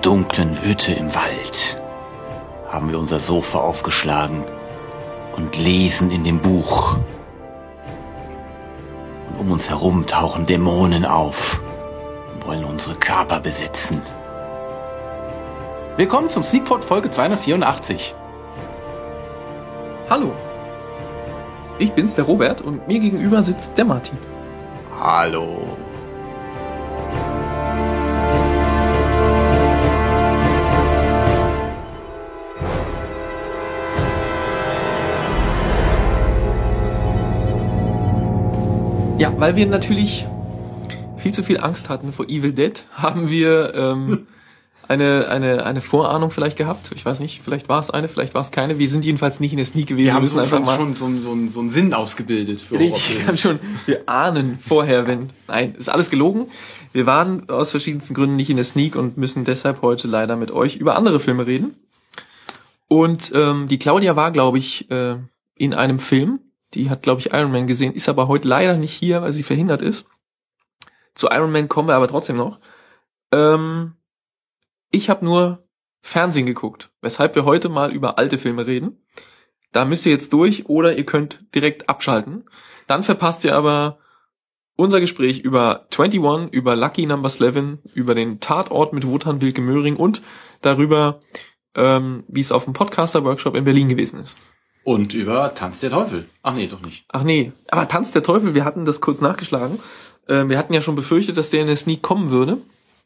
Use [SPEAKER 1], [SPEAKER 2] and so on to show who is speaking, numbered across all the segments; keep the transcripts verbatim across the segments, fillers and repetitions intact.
[SPEAKER 1] dunklen Hütte im Wald haben wir unser Sofa aufgeschlagen und lesen in dem Buch. Und um uns herum tauchen Dämonen auf und wollen unsere Körper besitzen. Willkommen zum Sneakpot Folge zweihundertvierundachtzig.
[SPEAKER 2] Hallo, ich bin's, der Robert, und mir gegenüber sitzt der Martin.
[SPEAKER 1] Hallo.
[SPEAKER 2] Ja, weil wir natürlich viel zu viel Angst hatten vor Evil Dead, haben wir ähm, eine eine eine Vorahnung vielleicht gehabt. Ich weiß nicht, vielleicht war es eine, vielleicht war es keine. Wir sind jedenfalls nicht in der Sneak gewesen.
[SPEAKER 1] Wir haben
[SPEAKER 2] müssen
[SPEAKER 1] so
[SPEAKER 2] einfach
[SPEAKER 1] schon,
[SPEAKER 2] mal
[SPEAKER 1] schon so, so, so einen Sinn ausgebildet für
[SPEAKER 2] richtig, wir haben schon, wir ahnen vorher, wenn, nein, ist alles gelogen. Wir waren aus verschiedensten Gründen nicht in der Sneak und müssen deshalb heute leider mit euch über andere Filme reden. Und ähm, die Claudia war, glaube ich, äh, in einem Film. Die hat, glaube ich, Iron Man gesehen, ist aber heute leider nicht hier, weil sie verhindert ist. Zu Iron Man kommen wir aber trotzdem noch. Ähm, ich habe nur Fernsehen geguckt, weshalb wir heute mal über alte Filme reden. Da müsst ihr jetzt durch oder ihr könnt direkt abschalten. Dann verpasst ihr aber unser Gespräch über einundzwanzig, über Lucky Number eleven, über den Tatort mit Wotan Wilke Möhring und darüber, ähm, wie es auf dem Podcaster-Workshop in Berlin gewesen ist.
[SPEAKER 1] Und über Tanz der Teufel. Ach nee, doch nicht.
[SPEAKER 2] Ach nee, aber Tanz der Teufel, wir hatten das kurz nachgeschlagen. Ähm, wir hatten ja schon befürchtet, dass der in der Sneak kommen würde.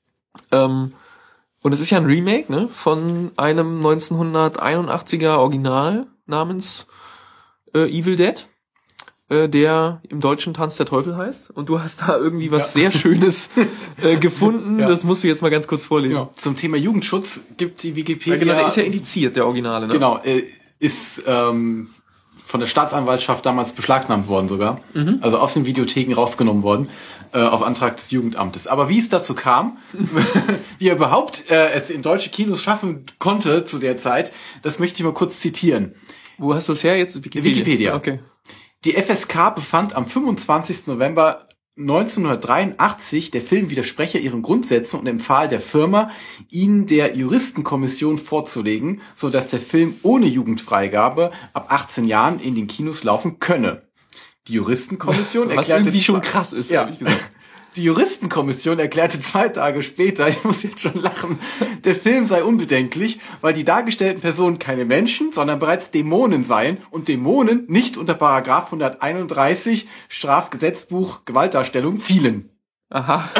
[SPEAKER 2] Ähm, und es ist ja ein Remake, ne, von einem neunzehnhunderteinundachtziger Original namens äh, Evil Dead, äh, der im Deutschen Tanz der Teufel heißt. Und du hast da irgendwie was ja. sehr Schönes äh, gefunden. Ja. Das musst du jetzt mal ganz kurz vorlesen.
[SPEAKER 1] Ja. Zum Thema Jugendschutz gibt die Wikipedia...
[SPEAKER 2] Ja, genau, der ist ja indiziert, der Originale, ne?
[SPEAKER 1] Genau, äh, ist ähm, von der Staatsanwaltschaft damals beschlagnahmt worden sogar. Mhm. Also aus den Videotheken rausgenommen worden, äh, auf Antrag des Jugendamtes. Aber wie es dazu kam, wie er überhaupt äh, es in deutsche Kinos schaffen konnte zu der Zeit, das möchte ich mal kurz zitieren.
[SPEAKER 2] Wo hast du es her jetzt?
[SPEAKER 1] Wikipedia. Wikipedia.
[SPEAKER 2] Okay.
[SPEAKER 1] Die F S K befand am fünfundzwanzigsten November neunzehnhundertdreiundachtzig, der Film widerspreche ihren Grundsätzen und empfahl der Firma, ihn der Juristenkommission vorzulegen, so dass der Film ohne Jugendfreigabe ab achtzehn Jahren in den Kinos laufen könne. Die Juristenkommission
[SPEAKER 2] Was
[SPEAKER 1] erklärte...
[SPEAKER 2] irgendwie schon krass ist,
[SPEAKER 1] ja.
[SPEAKER 2] ehrlich gesagt.
[SPEAKER 1] Die Juristenkommission erklärte zwei Tage später, ich muss jetzt schon lachen, der Film sei unbedenklich, weil die dargestellten Personen keine Menschen, sondern bereits Dämonen seien und Dämonen nicht unter Paragraph hunderteinunddreißig Strafgesetzbuch Gewaltdarstellung fielen.
[SPEAKER 2] Aha.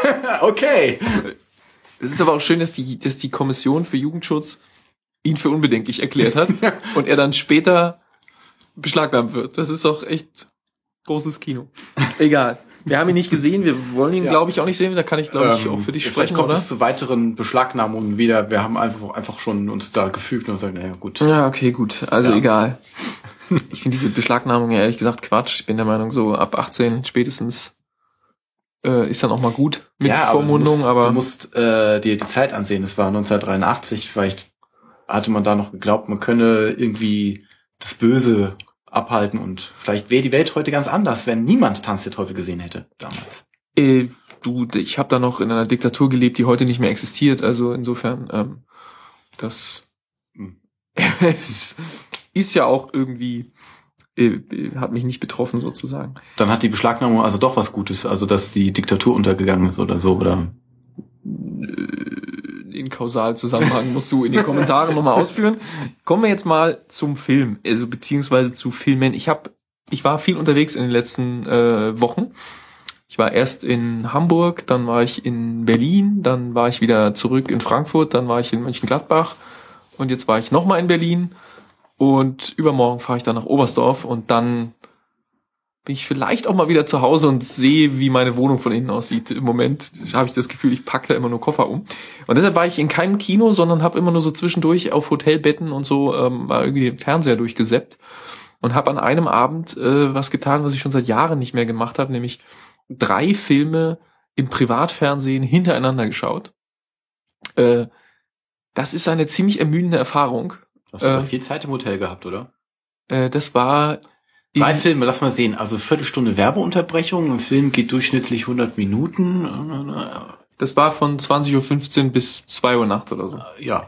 [SPEAKER 1] Okay.
[SPEAKER 2] Es ist aber auch schön, dass die, dass die Kommission für Jugendschutz ihn für unbedenklich erklärt hat und er dann später beschlagnahmt wird. Das ist doch echt großes Kino. Egal. Wir haben ihn nicht gesehen, wir wollen ihn, ja. glaube ich, auch nicht sehen. Da kann ich, glaube ich, ähm, auch für dich sprechen,
[SPEAKER 1] vielleicht kommt
[SPEAKER 2] oder?
[SPEAKER 1] es zu weiteren Beschlagnahmungen wieder. Wir haben einfach, einfach schon uns da gefügt und gesagt, naja, gut.
[SPEAKER 2] Ja, okay, gut. Also
[SPEAKER 1] ja.
[SPEAKER 2] egal. Ich finde diese Beschlagnahmung ja ehrlich gesagt Quatsch. Ich bin der Meinung, so ab achtzehn spätestens äh, ist dann auch mal gut mit
[SPEAKER 1] ja,
[SPEAKER 2] Vormundung.
[SPEAKER 1] Aber
[SPEAKER 2] du
[SPEAKER 1] musst, aber du musst äh, dir die Zeit ansehen. Es war neunzehnhundertdreiundachtzig. Vielleicht hatte man da noch geglaubt, man könne irgendwie das Böse abhalten und vielleicht wäre die Welt heute ganz anders, wenn niemand Tanz der Teufel gesehen hätte damals.
[SPEAKER 2] Äh, du, ich habe da noch in einer Diktatur gelebt, die heute nicht mehr existiert, also insofern ähm, das hm. es ist ja auch irgendwie äh, hat mich nicht betroffen sozusagen.
[SPEAKER 1] Dann hat die Beschlagnahmung also doch was Gutes, also dass die Diktatur untergegangen ist oder so, oder?
[SPEAKER 2] Den Kausalzusammenhang musst du in den Kommentaren nochmal ausführen. Kommen wir jetzt mal zum Film, also beziehungsweise zu Filmen. Ich habe, ich war viel unterwegs in den letzten äh, Wochen. Ich war erst in Hamburg, dann war ich in Berlin, dann war ich wieder zurück in Frankfurt, dann war ich in Mönchengladbach und jetzt war ich nochmal in Berlin und übermorgen fahre ich dann nach Oberstdorf und dann bin ich vielleicht auch mal wieder zu Hause und sehe, wie meine Wohnung von innen aussieht. Im Moment habe ich das Gefühl, ich packe da immer nur Koffer um. Und deshalb war ich in keinem Kino, sondern habe immer nur so zwischendurch auf Hotelbetten und so ähm, mal irgendwie den Fernseher durchgesäppt und habe an einem Abend äh, was getan, was ich schon seit Jahren nicht mehr gemacht habe, nämlich drei Filme im Privatfernsehen hintereinander geschaut. Äh, das ist eine ziemlich ermüdende Erfahrung.
[SPEAKER 1] Hast du äh, viel Zeit im Hotel gehabt, oder?
[SPEAKER 2] Äh, das war...
[SPEAKER 1] Drei Filme, lass mal sehen. Also Viertelstunde Werbeunterbrechung. Ein Film geht durchschnittlich hundert Minuten.
[SPEAKER 2] Das war von zwanzig Uhr fünfzehn bis zwei Uhr nachts oder so.
[SPEAKER 1] Ja.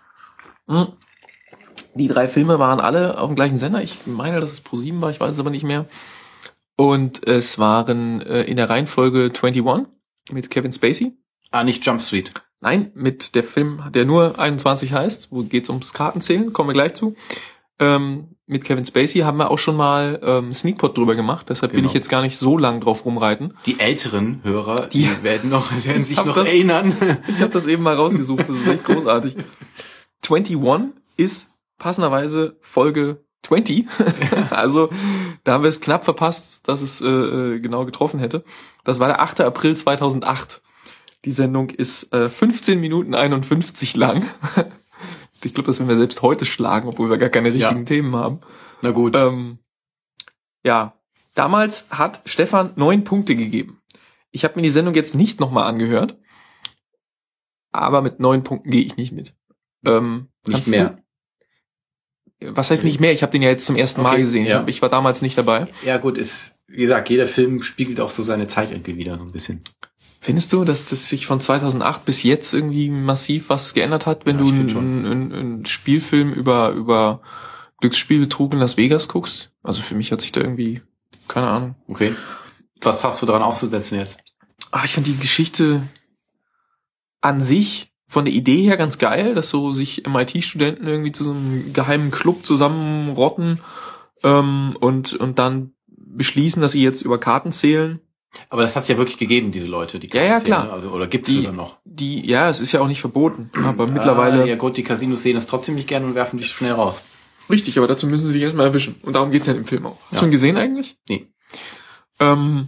[SPEAKER 2] Die drei Filme waren alle auf dem gleichen Sender. Ich meine, dass es ProSieben war, ich weiß es aber nicht mehr. Und es waren äh, in der Reihenfolge einundzwanzig mit Kevin Spacey.
[SPEAKER 1] Ah, nicht Jump Street.
[SPEAKER 2] Nein, mit der Film, der nur einundzwanzig heißt, wo geht's ums Kartenzählen, kommen wir gleich zu. Ähm, mit Kevin Spacey haben wir auch schon mal ähm, Sneakpot drüber gemacht, deshalb genau. will ich jetzt gar nicht so lang drauf rumreiten.
[SPEAKER 1] Die älteren Hörer, die, die werden noch, werden sich noch
[SPEAKER 2] das,
[SPEAKER 1] erinnern.
[SPEAKER 2] Ich habe das eben mal rausgesucht, das ist echt großartig. einundzwanzig ist passenderweise Folge zwanzig, also da haben wir es knapp verpasst, dass es äh, genau getroffen hätte. Das war der achter April zweitausendacht. Die Sendung ist äh, fünfzehn Minuten einundfünfzig lang. Ich glaube, das werden wir selbst heute schlagen, obwohl wir gar keine richtigen ja. Themen haben.
[SPEAKER 1] Na gut.
[SPEAKER 2] Ähm, ja, damals hat Stefan neun Punkte gegeben. Ich habe mir die Sendung jetzt nicht nochmal angehört, aber mit neun Punkten gehe ich nicht mit. Ähm,
[SPEAKER 1] nicht mehr.
[SPEAKER 2] Du, was heißt nicht mehr? Ich habe den ja jetzt zum ersten okay, Mal gesehen. Ja. Ich, hab, ich war damals nicht dabei.
[SPEAKER 1] Ja gut, ist, wie gesagt, jeder Film spiegelt auch so seine Zeit irgendwie wieder so ein bisschen.
[SPEAKER 2] Findest du, dass das sich von zweitausendacht bis jetzt irgendwie massiv was geändert hat, wenn ja, du einen ein, ein Spielfilm über über Glücksspielbetrug in Las Vegas guckst? Also für mich hat sich da irgendwie, keine Ahnung.
[SPEAKER 1] Okay. Was hast du daran auszusetzen jetzt?
[SPEAKER 2] Ach, ich fand die Geschichte an sich von der Idee her ganz geil, dass so sich M I T-Studenten irgendwie zu so einem geheimen Club zusammenrotten ähm, und und dann beschließen, dass sie jetzt über Karten zählen.
[SPEAKER 1] Aber das hat's ja wirklich gegeben, diese Leute, die
[SPEAKER 2] ja, ja, klar.
[SPEAKER 1] Ne? Also, oder gibt's die sogar noch?
[SPEAKER 2] Die, ja, es ist ja auch nicht verboten. Aber ah, mittlerweile.
[SPEAKER 1] Ja gut, die Casinos sehen das trotzdem nicht gerne und werfen dich schnell raus.
[SPEAKER 2] Richtig, aber dazu müssen sie dich erstmal erwischen. Und darum geht's ja im Film auch. Hast ja. du ihn gesehen eigentlich?
[SPEAKER 1] Nee.
[SPEAKER 2] Ähm,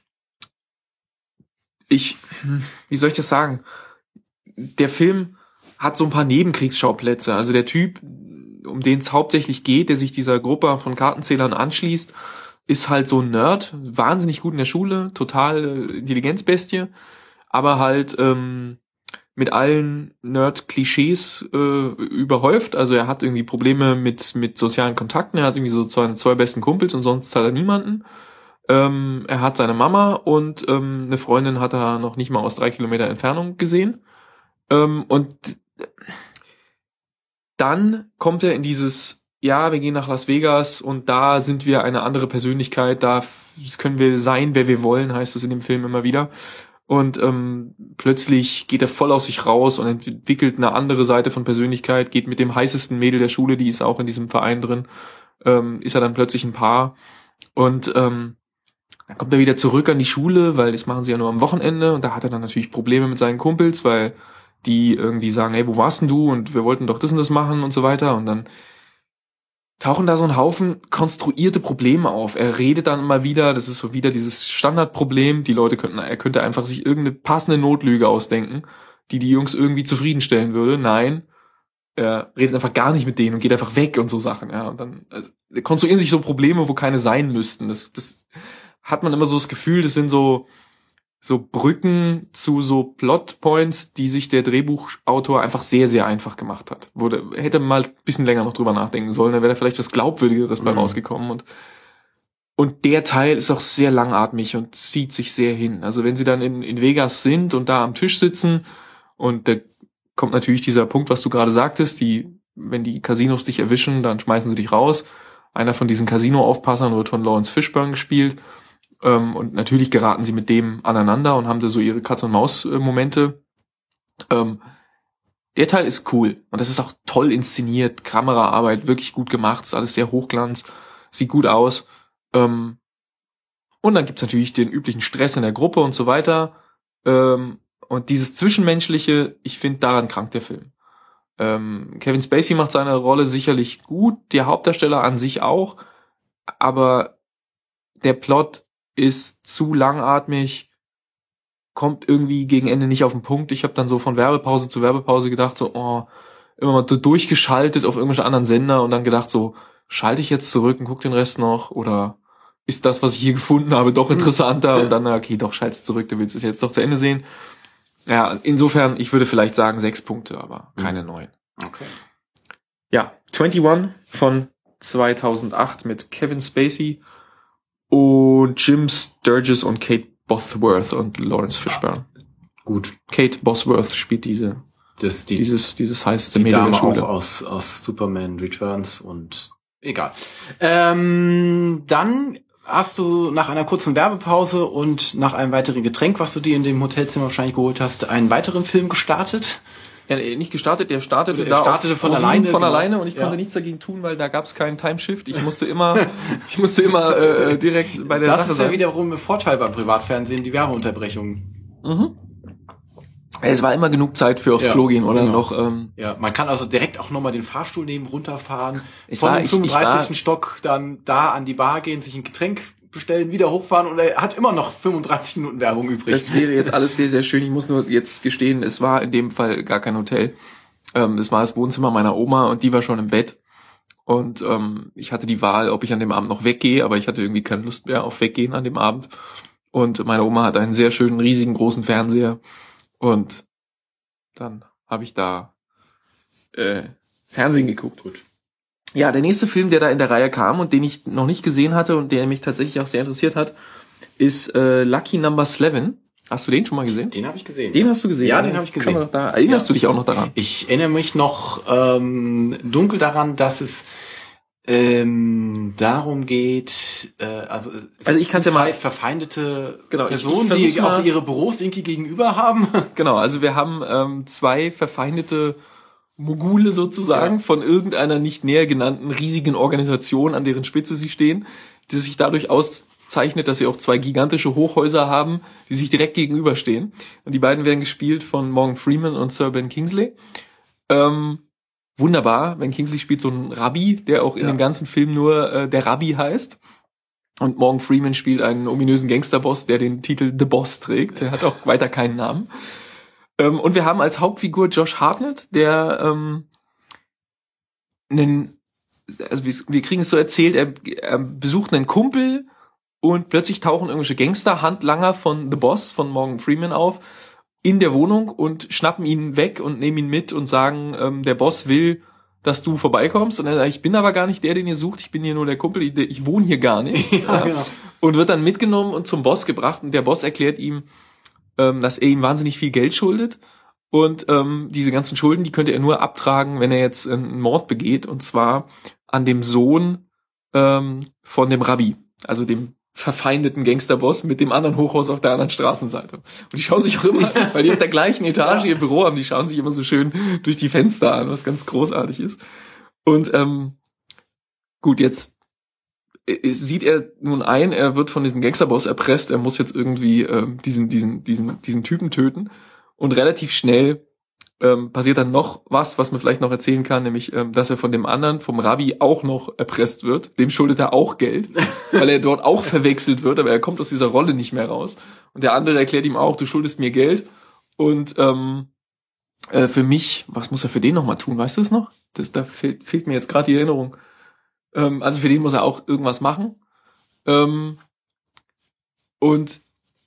[SPEAKER 2] ich, wie soll ich das sagen? Der Film hat so ein paar Nebenkriegsschauplätze. Also der Typ, um den es hauptsächlich geht, der sich dieser Gruppe von Kartenzählern anschließt, ist halt so ein Nerd, wahnsinnig gut in der Schule, total äh, Intelligenzbestie, aber halt ähm, mit allen Nerd-Klischees äh, überhäuft. Also er hat irgendwie Probleme mit mit sozialen Kontakten, er hat irgendwie so seine zwei besten Kumpels und sonst hat er niemanden. Ähm, er hat seine Mama und ähm, eine Freundin hat er noch nicht mal aus drei Kilometer Entfernung gesehen. Ähm, und dann kommt er in dieses ja, wir gehen nach Las Vegas und da sind wir eine andere Persönlichkeit, da können wir sein, wer wir wollen, heißt es in dem Film immer wieder. Und ähm, plötzlich geht er voll aus sich raus und entwickelt eine andere Seite von Persönlichkeit, geht mit dem heißesten Mädel der Schule, die ist auch in diesem Verein drin, ähm, ist er dann plötzlich ein Paar. Und ähm, dann kommt er wieder zurück an die Schule, weil das machen sie ja nur am Wochenende und da hat er dann natürlich Probleme mit seinen Kumpels, weil die irgendwie sagen, hey, wo warst denn du? Und wir wollten doch das und das machen und so weiter. Und dann tauchen da so ein Haufen konstruierte Probleme auf. Er redet dann immer wieder, das ist so wieder dieses Standardproblem, die Leute könnten, er könnte einfach sich irgendeine passende Notlüge ausdenken, die die Jungs irgendwie zufriedenstellen würde. Nein, er redet einfach gar nicht mit denen und geht einfach weg und so Sachen, ja. Und dann also, konstruieren sich so Probleme, wo keine sein müssten. Das, das hat man immer so das Gefühl, das sind so so Brücken zu so Plotpoints, die sich der Drehbuchautor einfach sehr, sehr einfach gemacht hat. Wurde, hätte mal ein bisschen länger noch drüber nachdenken sollen, dann wäre da vielleicht was Glaubwürdigeres bei mhm. rausgekommen. Und, und der Teil ist auch sehr langatmig und zieht sich sehr hin. Also wenn sie dann in, in Vegas sind und da am Tisch sitzen und da kommt natürlich dieser Punkt, was du gerade sagtest, die, wenn die Casinos dich erwischen, dann schmeißen sie dich raus. Einer von diesen Casino-Aufpassern wird von Lawrence Fishburne gespielt. Ähm, und natürlich geraten sie mit dem aneinander und haben da so ihre Katz-und-Maus-Momente. Ähm, der Teil ist cool. Und das ist auch toll inszeniert. Kameraarbeit, wirklich gut gemacht. Ist alles sehr hochglanz. Sieht gut aus. Ähm, und dann gibt's natürlich den üblichen Stress in der Gruppe und so weiter. Ähm, und dieses Zwischenmenschliche, ich finde, daran krankt der Film. Ähm, Kevin Spacey macht seine Rolle sicherlich gut. Der Hauptdarsteller an sich auch. Aber der Plot ist zu langatmig, kommt irgendwie gegen Ende nicht auf den Punkt. Ich habe dann so von Werbepause zu Werbepause gedacht, so, oh, immer mal durchgeschaltet auf irgendwelche anderen Sender und dann gedacht, so, schalte ich jetzt zurück und guck den Rest noch oder ist das, was ich hier gefunden habe, doch interessanter? Und dann, okay, doch, schalt's zurück, du willst es jetzt doch zu Ende sehen. Ja, insofern, ich würde vielleicht sagen sechs Punkte, aber keine mhm. neun.
[SPEAKER 1] Okay.
[SPEAKER 2] Ja, einundzwanzig von zweitausendacht mit Kevin Spacey und Jim Sturgis und Kate Bosworth und Lawrence Fishburne.
[SPEAKER 1] Gut.
[SPEAKER 2] Kate Bosworth spielt diese,
[SPEAKER 1] das, die,
[SPEAKER 2] dieses, dieses heißeste
[SPEAKER 1] die
[SPEAKER 2] Mädel
[SPEAKER 1] Dame
[SPEAKER 2] der Schule.
[SPEAKER 1] auch aus, aus Superman Returns und egal. Ähm, dann hast du nach einer kurzen Werbepause und nach einem weiteren Getränk, was du dir in dem Hotelzimmer wahrscheinlich geholt hast, einen weiteren Film gestartet.
[SPEAKER 2] Ja, nicht gestartet, der startete
[SPEAKER 1] Er
[SPEAKER 2] da
[SPEAKER 1] startete
[SPEAKER 2] auf
[SPEAKER 1] von
[SPEAKER 2] ProSieben
[SPEAKER 1] alleine,
[SPEAKER 2] von
[SPEAKER 1] genau.
[SPEAKER 2] alleine und ich konnte
[SPEAKER 1] Ja.
[SPEAKER 2] nichts dagegen tun, weil da gab es keinen Timeshift. Ich musste immer, ich musste immer äh, direkt bei der
[SPEAKER 1] Das
[SPEAKER 2] Sache
[SPEAKER 1] ist ja
[SPEAKER 2] sein.
[SPEAKER 1] wiederum ein Vorteil beim Privatfernsehen, die Werbeunterbrechung.
[SPEAKER 2] Mhm. Es war immer genug Zeit für aufs
[SPEAKER 1] Ja,
[SPEAKER 2] Klo gehen oder
[SPEAKER 1] genau.
[SPEAKER 2] noch. Ähm,
[SPEAKER 1] Ja, man kann also direkt auch nochmal den Fahrstuhl nehmen, runterfahren,
[SPEAKER 2] Es
[SPEAKER 1] von
[SPEAKER 2] war-
[SPEAKER 1] dem
[SPEAKER 2] ich- ich
[SPEAKER 1] fünfunddreißigsten
[SPEAKER 2] war-
[SPEAKER 1] Stock dann da an die Bar gehen, sich ein Getränk bestellen, wieder hochfahren und er hat immer noch fünfunddreißig Minuten Werbung übrig.
[SPEAKER 2] Das wäre jetzt alles sehr, sehr schön. Ich muss nur jetzt gestehen, es war in dem Fall gar kein Hotel. Ähm, es war das Wohnzimmer meiner Oma und die war schon im Bett. Und ähm, ich hatte die Wahl, ob ich an dem Abend noch weggehe, aber ich hatte irgendwie keine Lust mehr auf Weggehen an dem Abend. Und meine Oma hat einen sehr schönen, riesigen, großen Fernseher. Und dann habe ich da äh, Fernsehen geguckt.
[SPEAKER 1] Gut.
[SPEAKER 2] Ja, der nächste Film, der da in der Reihe kam und den ich noch nicht gesehen hatte und der mich tatsächlich auch sehr interessiert hat, ist äh, Lucky Number Eleven. Hast du den schon mal gesehen?
[SPEAKER 1] Den habe ich gesehen.
[SPEAKER 2] Den hast du gesehen?
[SPEAKER 1] Ja, den habe ich
[SPEAKER 2] Kann
[SPEAKER 1] gesehen.
[SPEAKER 2] man doch da, erinnerst
[SPEAKER 1] Ja.
[SPEAKER 2] du dich auch noch daran?
[SPEAKER 1] Ich erinnere mich noch ähm, dunkel daran, dass es ähm, darum geht, äh, also, es
[SPEAKER 2] Also ich kann's
[SPEAKER 1] sind
[SPEAKER 2] ja mal-
[SPEAKER 1] zwei verfeindete
[SPEAKER 2] Genau, ich-
[SPEAKER 1] Personen,
[SPEAKER 2] ich
[SPEAKER 1] die
[SPEAKER 2] versuch's mal-
[SPEAKER 1] auch ihre Büros irgendwie gegenüber haben.
[SPEAKER 2] Genau, also wir haben ähm, zwei verfeindete Mogule sozusagen
[SPEAKER 1] Ja.
[SPEAKER 2] von irgendeiner nicht näher genannten riesigen Organisation, an deren Spitze sie stehen, die sich dadurch auszeichnet, dass sie auch zwei gigantische Hochhäuser haben, die sich direkt gegenüberstehen. Und die beiden werden gespielt von Morgan Freeman und Sir Ben Kingsley. Ähm, wunderbar, Ben Kingsley spielt so einen Rabbi, der auch in
[SPEAKER 1] Ja.
[SPEAKER 2] dem ganzen Film nur äh, der Rabbi heißt. Und Morgan Freeman spielt einen ominösen Gangsterboss, der den Titel The Boss trägt. Der hat auch weiter keinen Namen. Ähm, und wir haben als Hauptfigur Josh Hartnett, der ähm, einen, also wir, wir kriegen es so erzählt, er, er besucht einen Kumpel und plötzlich tauchen irgendwelche Gangster, Handlanger von The Boss, von Morgan Freeman auf, in der Wohnung und schnappen ihn weg und nehmen ihn mit und sagen, ähm, der Boss will, dass du vorbeikommst. Und er sagt, ich bin aber gar nicht der, den ihr sucht, ich bin hier nur der Kumpel, ich, ich wohne hier gar nicht.
[SPEAKER 1] Ja, genau.
[SPEAKER 2] Und wird dann mitgenommen und zum Boss gebracht und der Boss erklärt ihm, ähm, dass er ihm wahnsinnig viel Geld schuldet und ähm, diese ganzen Schulden, die könnte er nur abtragen, wenn er jetzt einen Mord begeht und zwar an dem Sohn ähm, von dem Rabbi, also dem verfeindeten Gangsterboss mit dem anderen Hochhaus auf der anderen Straßenseite. Und die schauen sich auch immer, weil die auf der gleichen Etage ihr Büro haben, die schauen sich immer so schön durch die Fenster an, was ganz großartig ist. Und ähm, gut, jetzt sieht er nun ein, er wird von diesem Gangsterboss erpresst, er muss jetzt irgendwie ähm, diesen diesen diesen diesen Typen töten und relativ schnell ähm, passiert dann noch was, was man vielleicht noch erzählen kann, nämlich ähm, dass er von dem anderen, vom Rabbi auch noch erpresst wird, dem schuldet er auch Geld, weil er dort auch verwechselt wird, aber er kommt aus dieser Rolle nicht mehr raus und der andere erklärt ihm auch, du schuldest mir Geld und ähm, äh, für mich, was muss er für den nochmal tun, weißt du es noch? Das, da fehlt, fehlt mir jetzt gerade die Erinnerung. Also für den muss er auch irgendwas machen. Ähm, und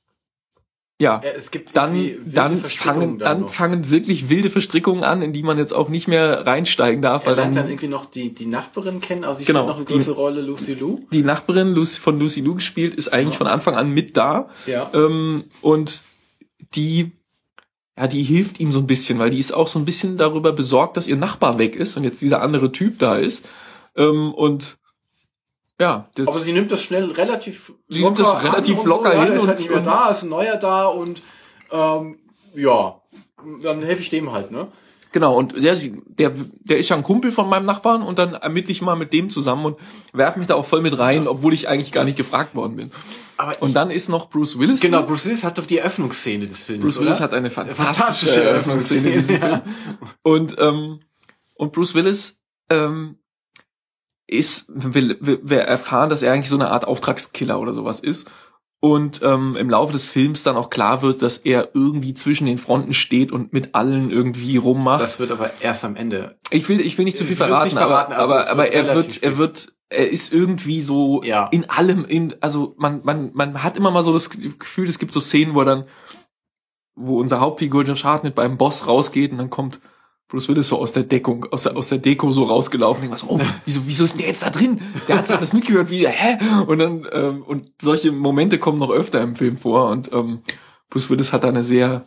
[SPEAKER 2] ja,
[SPEAKER 1] Ja, es gibt
[SPEAKER 2] dann,
[SPEAKER 1] irgendwie wilde
[SPEAKER 2] dann
[SPEAKER 1] Verstrickungen
[SPEAKER 2] fangen,
[SPEAKER 1] da
[SPEAKER 2] dann
[SPEAKER 1] noch.
[SPEAKER 2] fangen wirklich wilde Verstrickungen an, in die man jetzt auch nicht mehr reinsteigen darf,
[SPEAKER 1] Er
[SPEAKER 2] weil
[SPEAKER 1] lernt dann
[SPEAKER 2] dann
[SPEAKER 1] irgendwie noch die, die Nachbarin kennen, also ich
[SPEAKER 2] Genau,
[SPEAKER 1] spielt noch eine
[SPEAKER 2] die-
[SPEAKER 1] größere Rolle, Lucy Liu.
[SPEAKER 2] die Nachbarin Lucy, von Lucy Liu gespielt, ist eigentlich
[SPEAKER 1] Ja.
[SPEAKER 2] von Anfang an mit da.
[SPEAKER 1] Ja.
[SPEAKER 2] Ähm, und die, ja, die hilft ihm so ein bisschen, weil die ist auch so ein bisschen darüber besorgt, dass ihr Nachbar weg ist und jetzt dieser andere Typ da ist. Ähm, und ja, das,
[SPEAKER 1] Aber sie nimmt das schnell relativ
[SPEAKER 2] Sie nimmt das
[SPEAKER 1] locker
[SPEAKER 2] relativ
[SPEAKER 1] an und
[SPEAKER 2] locker
[SPEAKER 1] so. Ja,
[SPEAKER 2] hin
[SPEAKER 1] der ist
[SPEAKER 2] und-
[SPEAKER 1] halt nicht mehr
[SPEAKER 2] und-
[SPEAKER 1] da, ist ein neuer da und ähm, ja, dann helfe ich dem halt, ne?
[SPEAKER 2] genau, und der, der, der ist ja ein Kumpel von meinem Nachbarn und dann ermittle ich mal mit dem zusammen und werfe mich da auch voll mit rein, obwohl ich eigentlich gar nicht gefragt worden bin.
[SPEAKER 1] Aber
[SPEAKER 2] Und
[SPEAKER 1] ich,
[SPEAKER 2] dann ist noch Bruce Willis.
[SPEAKER 1] genau,
[SPEAKER 2] drin.
[SPEAKER 1] Bruce Willis hat doch die Eröffnungsszene des Films,
[SPEAKER 2] Bruce
[SPEAKER 1] oder?
[SPEAKER 2] Willis hat eine fantastische,
[SPEAKER 1] Fantastische
[SPEAKER 2] Eröffnungsszene in diesem
[SPEAKER 1] Eröffnungsszene,
[SPEAKER 2] Film. Und, ähm, und Bruce Willis ähm, ist, will, will, wir erfahren, dass er eigentlich so eine Art Auftragskiller oder sowas ist. Und ähm, im Laufe des Films dann auch klar wird, dass er irgendwie zwischen den Fronten steht und mit allen irgendwie rummacht.
[SPEAKER 1] Das wird aber erst am Ende.
[SPEAKER 2] Ich will, ich will nicht zu viel
[SPEAKER 1] Ich will's
[SPEAKER 2] verraten,
[SPEAKER 1] nicht verraten,
[SPEAKER 2] aber,
[SPEAKER 1] also es
[SPEAKER 2] aber, aber
[SPEAKER 1] wird
[SPEAKER 2] er
[SPEAKER 1] relativ
[SPEAKER 2] wird,
[SPEAKER 1] spät.
[SPEAKER 2] er wird, er ist irgendwie so
[SPEAKER 1] Ja.
[SPEAKER 2] in allem, in, also man, man, man hat immer mal so das Gefühl, es gibt so Szenen, wo er dann, wo unser Hauptfigur Josh Hartnett beim Boss rausgeht und dann kommt Bruce Willis so aus der Deckung, aus der, aus der Deko so rausgelaufen und denkt man so, oh, wieso, wieso ist denn der jetzt da drin? Der hat das mitgehört, wie, hä? Und dann, ähm, und solche Momente kommen noch öfter im Film vor und ähm, Bruce Willis hat da eine sehr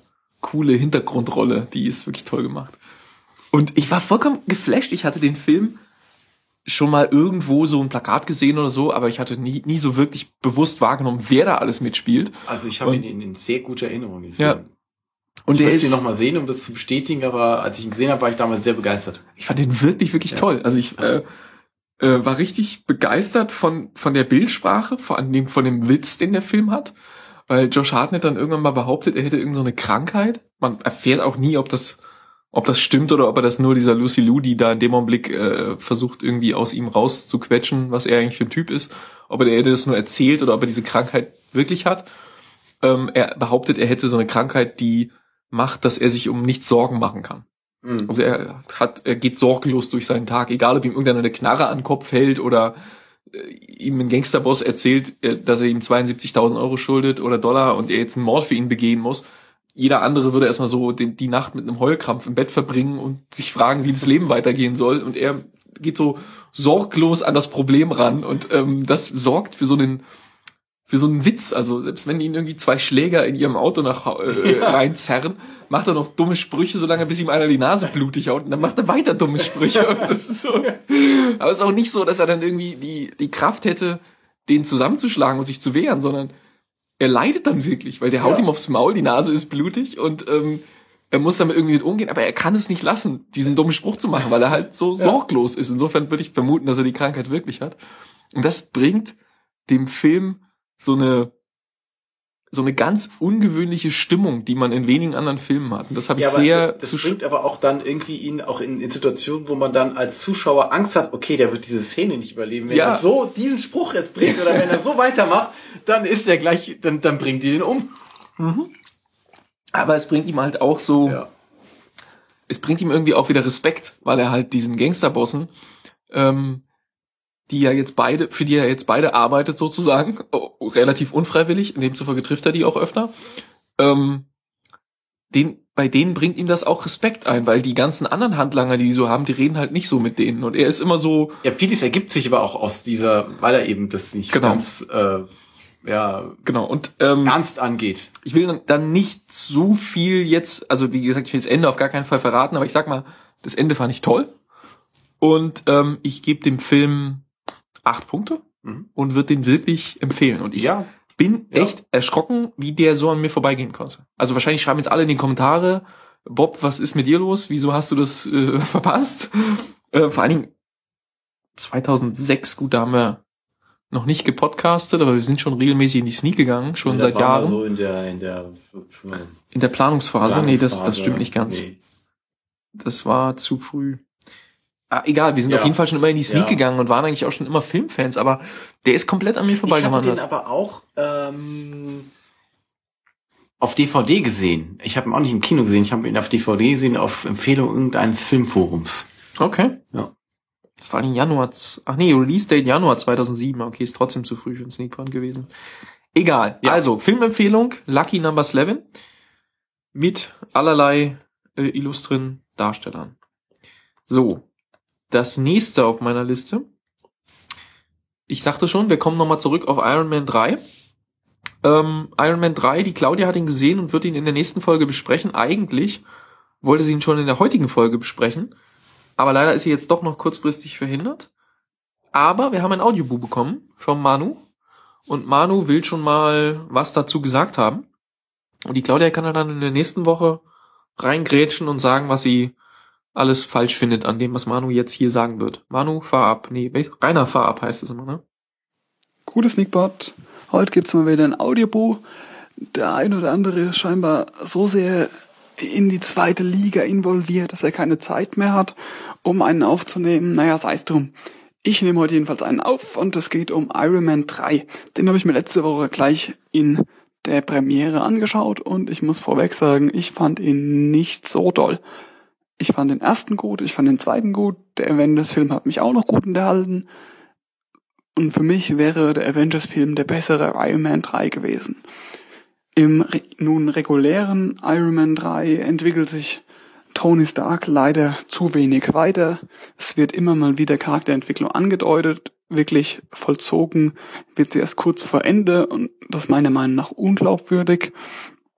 [SPEAKER 2] coole Hintergrundrolle, die ist wirklich toll gemacht. Und ich war vollkommen geflasht, ich hatte den Film schon mal irgendwo so ein Plakat gesehen oder so, aber ich hatte nie nie so wirklich bewusst wahrgenommen, wer da alles mitspielt.
[SPEAKER 1] Also ich habe ihn in, in sehr guter Erinnerung, den Film.
[SPEAKER 2] Ja. Und
[SPEAKER 1] ich
[SPEAKER 2] der
[SPEAKER 1] musste
[SPEAKER 2] ist
[SPEAKER 1] ihn noch mal sehen, um das zu bestätigen, aber als ich ihn gesehen habe, war ich damals sehr begeistert.
[SPEAKER 2] Ich fand den wirklich, wirklich ja. toll. Also ich äh, äh, war richtig begeistert von von der Bildsprache, vor allem von dem Witz, den der Film hat, weil Josh Hartnett dann irgendwann mal behauptet, er hätte irgend so eine Krankheit. Man erfährt auch nie, ob das ob das stimmt oder ob er das nur dieser Lucy Liu, die da in dem Augenblick äh, versucht, irgendwie aus ihm rauszuquetschen, was er eigentlich für ein Typ ist. Ob er hätte das nur erzählt oder ob er diese Krankheit wirklich hat. Ähm, er behauptet, er hätte so eine Krankheit, die macht, dass er sich um nichts Sorgen machen kann. Mhm. Also er hat, er geht sorglos durch seinen Tag, egal ob ihm irgendeiner eine Knarre an den Kopf hält oder äh, ihm ein Gangsterboss erzählt, äh, dass er ihm zweiundsiebzigtausend Euro schuldet oder Dollar und er jetzt einen Mord für ihn begehen muss. Jeder andere würde erstmal so den, die Nacht mit einem Heulkrampf im Bett verbringen und sich fragen, wie das Leben weitergehen soll. Und er geht so sorglos an das Problem ran. Und ähm, das sorgt für so einen für so einen Witz. Also selbst wenn ihn irgendwie zwei Schläger in ihrem Auto nach äh, ja. reinzerren, macht er noch dumme Sprüche, solange bis ihm einer die Nase blutig haut. Und dann macht er weiter dumme Sprüche. Und das ist so. Aber es ist auch nicht so, dass er dann irgendwie die die Kraft hätte, den zusammenzuschlagen und sich zu wehren, sondern er leidet dann wirklich, weil der haut ja. ihm aufs Maul, die Nase ist blutig und ähm, er muss damit irgendwie mit umgehen, aber er kann es nicht lassen, diesen dummen Spruch zu machen, weil er halt so ja. sorglos ist. Insofern würde ich vermuten, dass er die Krankheit wirklich hat. Und das bringt dem Film so eine so eine ganz ungewöhnliche Stimmung, die man in wenigen anderen Filmen hat. Und das habe ich ja, sehr...
[SPEAKER 1] Das bringt aber auch dann irgendwie ihn auch in, in Situationen, wo man dann als Zuschauer Angst hat, okay, der wird diese Szene nicht überleben. Wenn ja. er so diesen Spruch jetzt bringt oder wenn er so weitermacht, dann ist er gleich, dann, dann bringt die den um.
[SPEAKER 2] Mhm. Aber es bringt ihm halt auch so... Ja. Es bringt ihm irgendwie auch wieder Respekt, weil er halt diesen Gangsterbossen... Ähm, die ja jetzt beide, für die er jetzt beide arbeitet sozusagen, oh, relativ unfreiwillig, demzufolge trifft er die auch öfter, ähm, den, bei denen bringt ihm das auch Respekt ein, weil die ganzen anderen Handlanger, die die so haben, die reden halt nicht so mit denen und er ist immer so...
[SPEAKER 1] Ja, vieles ergibt sich aber auch aus dieser, weil er eben das nicht genau. ganz, äh, ja,
[SPEAKER 2] genau. Und, ähm,
[SPEAKER 1] ernst angeht.
[SPEAKER 2] Ich will dann nicht so viel jetzt, also wie gesagt, ich will das Ende auf gar keinen Fall verraten, aber ich sag mal, das Ende fand ich toll und ähm, ich gebe dem Film acht Punkte mhm. und würde den wirklich empfehlen. Und ich ja. bin echt ja. erschrocken, wie der so an mir vorbeigehen konnte. Also wahrscheinlich schreiben jetzt alle in die Kommentare, Bob, was ist mit dir los? Wieso hast du das äh, verpasst? Äh, vor allen Dingen zweitausendsechs, gut, da haben wir noch nicht gepodcastet, aber wir sind schon regelmäßig in die Sneak gegangen, schon seit Jahren.
[SPEAKER 1] So in der in der
[SPEAKER 2] in der Planungsphase. Planungsphase. Nee, das das stimmt nicht ganz. Nee. Das war zu früh. Ah, egal, wir sind ja. auf jeden Fall schon immer in die Sneak ja. gegangen und waren eigentlich auch schon immer Filmfans, aber der ist komplett an mir vorbeigewandert.
[SPEAKER 1] Ich hatte den aber auch ähm, auf D V D gesehen. Ich habe ihn auch nicht im Kino gesehen, ich habe ihn auf D V D gesehen, auf Empfehlung irgendeines Filmforums.
[SPEAKER 2] Okay.
[SPEAKER 1] Ja.
[SPEAKER 2] Das war in Januar, ach nee, Release Date Januar zweitausendsieben, okay, ist trotzdem zu früh für einen Sneak gewesen. Egal, ja. Also, Filmempfehlung, Lucky Number Eleven mit allerlei äh, illustren Darstellern. So. Das nächste auf meiner Liste. Ich sagte schon, wir kommen nochmal zurück auf Iron Man drei. Ähm, Iron Man drei, die Claudia hat ihn gesehen und wird ihn in der nächsten Folge besprechen. Eigentlich wollte sie ihn schon in der heutigen Folge besprechen. Aber leider ist sie jetzt doch noch kurzfristig verhindert. Aber wir haben ein Audiobuch bekommen vom Manu. Und Manu will schon mal was dazu gesagt haben. Und die Claudia kann dann in der nächsten Woche reingrätschen und sagen, was sie alles falsch findet an dem, was Manu jetzt hier sagen wird. Manu, fahr ab. Nee, Rainer, fahr ab heißt es immer, ne?
[SPEAKER 3] Gutes Sneakbot. Heute gibt's mal wieder ein Audiobuch. Der ein oder andere ist scheinbar so sehr in die zweite Liga involviert, dass er keine Zeit mehr hat, um einen aufzunehmen. Naja, sei es drum. Ich nehme heute jedenfalls einen auf und es geht um Iron Man drei. Den habe ich mir letzte Woche gleich in der Premiere angeschaut und ich muss vorweg sagen, ich fand ihn nicht so doll. Ich fand den ersten gut, ich fand den zweiten gut. Der Avengers-Film hat mich auch noch gut unterhalten. Und für mich wäre der Avengers-Film der bessere Iron Man drei gewesen. Im re- nun regulären Iron Man drei entwickelt sich Tony Stark leider zu wenig weiter. Es wird immer mal wieder Charakterentwicklung angedeutet. Wirklich vollzogen wird sie erst kurz vor Ende und das meiner Meinung nach unglaubwürdig.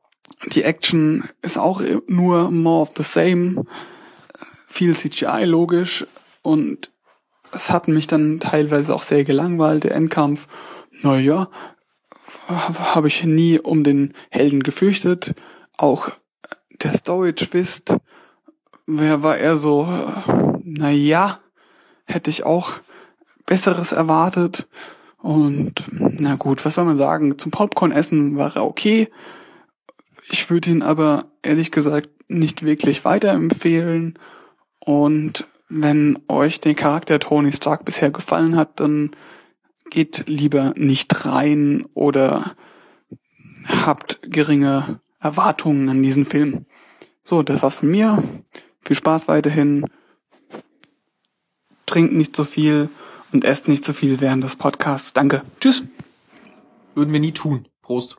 [SPEAKER 3] Die Action ist auch nur more of the same. Viel C G I, logisch. Und es hat mich dann teilweise auch sehr gelangweilt, der Endkampf. Naja, habe ich nie um den Helden gefürchtet. Auch der Story-Twist, wer war eher so, naja, hätte ich auch Besseres erwartet. Und na gut, was soll man sagen? Zum Popcorn-Essen war er okay. Ich würde ihn aber ehrlich gesagt nicht wirklich weiterempfehlen. Und wenn euch der Charakter Tony Stark bisher gefallen hat, dann geht lieber nicht rein oder habt geringe Erwartungen an diesen Film. So, das war's von mir. Viel Spaß weiterhin. Trinkt nicht so viel und esst nicht so viel während des Podcasts. Danke. Tschüss.
[SPEAKER 2] Würden wir nie tun. Prost.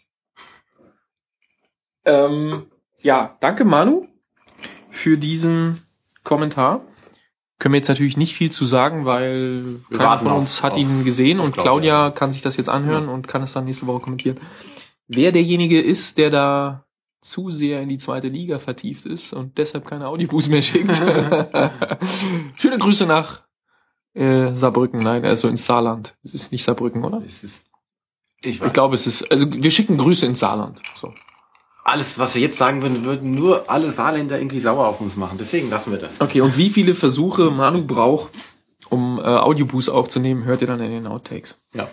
[SPEAKER 2] Ähm, ja, danke Manu für diesen Kommentar. Können wir jetzt natürlich nicht viel zu sagen, weil
[SPEAKER 1] Wir
[SPEAKER 2] keiner
[SPEAKER 1] warten
[SPEAKER 2] von
[SPEAKER 1] auf-
[SPEAKER 2] uns hat
[SPEAKER 1] auf-
[SPEAKER 2] ihn gesehen
[SPEAKER 1] auf
[SPEAKER 2] und
[SPEAKER 1] Claudia.
[SPEAKER 2] Claudia kann sich das jetzt anhören und kann es dann nächste Woche kommentieren. Wer derjenige ist, der da zu sehr in die zweite Liga vertieft ist und deshalb keine Audioboost mehr schickt. Schöne Grüße nach äh, Saarbrücken, nein, also ins Saarland. Es ist nicht Saarbrücken, oder?
[SPEAKER 1] Es ist, ich weiß.
[SPEAKER 2] Ich glaube, es ist, also wir schicken Grüße ins Saarland. So.
[SPEAKER 1] Alles, was wir jetzt sagen würden, würden nur alle Saarländer irgendwie sauer auf uns machen. Deswegen lassen wir das.
[SPEAKER 2] Okay, und wie viele Versuche Manu braucht, um äh, Audioboost aufzunehmen, hört ihr dann in den Outtakes.
[SPEAKER 1] Ja.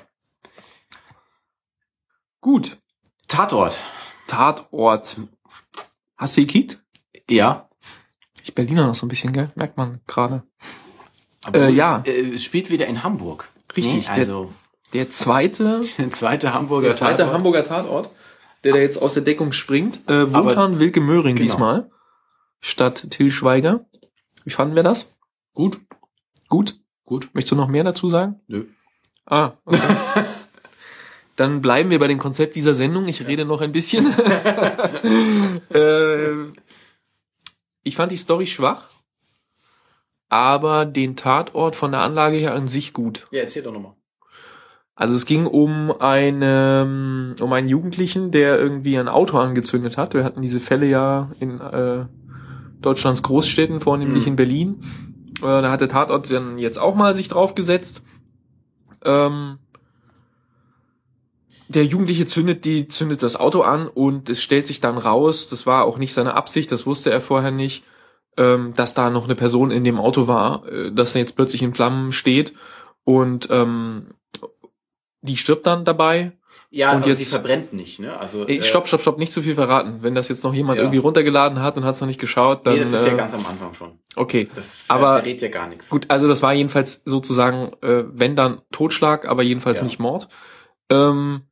[SPEAKER 2] Gut.
[SPEAKER 1] Tatort.
[SPEAKER 2] Tatort. Hast du gekickt?
[SPEAKER 1] Ja.
[SPEAKER 2] Ich Berliner noch so ein bisschen, gell? Merkt man gerade.
[SPEAKER 1] Aber
[SPEAKER 2] Äh,
[SPEAKER 1] es,
[SPEAKER 2] ja.
[SPEAKER 1] äh, es spielt wieder in Hamburg.
[SPEAKER 2] Richtig,
[SPEAKER 1] Nee, also
[SPEAKER 2] Der zweite,
[SPEAKER 1] der zweite Hamburger
[SPEAKER 2] der zweite
[SPEAKER 1] Tatort.
[SPEAKER 2] Hamburger Tatort, der da jetzt aus der Deckung springt. Äh, Wotan Wilke Möhring
[SPEAKER 1] genau.
[SPEAKER 2] diesmal. Statt Till Schweiger. Wie fanden wir das?
[SPEAKER 1] Gut.
[SPEAKER 2] Gut? Gut. Möchtest du noch mehr dazu sagen?
[SPEAKER 1] Nö.
[SPEAKER 2] Ah, okay. Dann bleiben wir bei dem Konzept dieser Sendung. Ich rede noch ein bisschen. äh, ich fand die Story schwach, aber den Tatort von der Anlage her an sich gut.
[SPEAKER 1] Ja, erzähl doch nochmal.
[SPEAKER 2] Also es ging um eine, um einen Jugendlichen, der irgendwie ein Auto angezündet hat. Wir hatten diese Fälle ja in äh, Deutschlands Großstädten, vornehmlich
[SPEAKER 1] Mhm.
[SPEAKER 2] in Berlin. Äh, da hat der Tatort dann jetzt auch mal sich draufgesetzt. Ähm, Der Jugendliche zündet die, zündet das Auto an und es stellt sich dann raus, das war auch nicht seine Absicht, das wusste er vorher nicht, ähm, dass da noch eine Person in dem Auto war, äh, dass er jetzt plötzlich in Flammen steht und ähm, die stirbt dann dabei.
[SPEAKER 1] Ja,
[SPEAKER 2] Und
[SPEAKER 1] und
[SPEAKER 2] jetzt-
[SPEAKER 1] jetzt sie verbrennt nicht, ne? Also
[SPEAKER 2] Ey, stopp, stopp, stopp, nicht zu viel verraten. Wenn das jetzt noch jemand
[SPEAKER 1] Ja.
[SPEAKER 2] irgendwie runtergeladen hat und hat es noch nicht geschaut, dann
[SPEAKER 1] Nee, das ist ja
[SPEAKER 2] äh,
[SPEAKER 1] ganz am Anfang schon.
[SPEAKER 2] okay.
[SPEAKER 1] Das ver
[SPEAKER 2] Aber-
[SPEAKER 1] verrät ja gar nichts.
[SPEAKER 2] Gut, also das war jedenfalls sozusagen, äh, wenn dann Totschlag, aber jedenfalls
[SPEAKER 1] Ja.
[SPEAKER 2] nicht Mord. Ähm,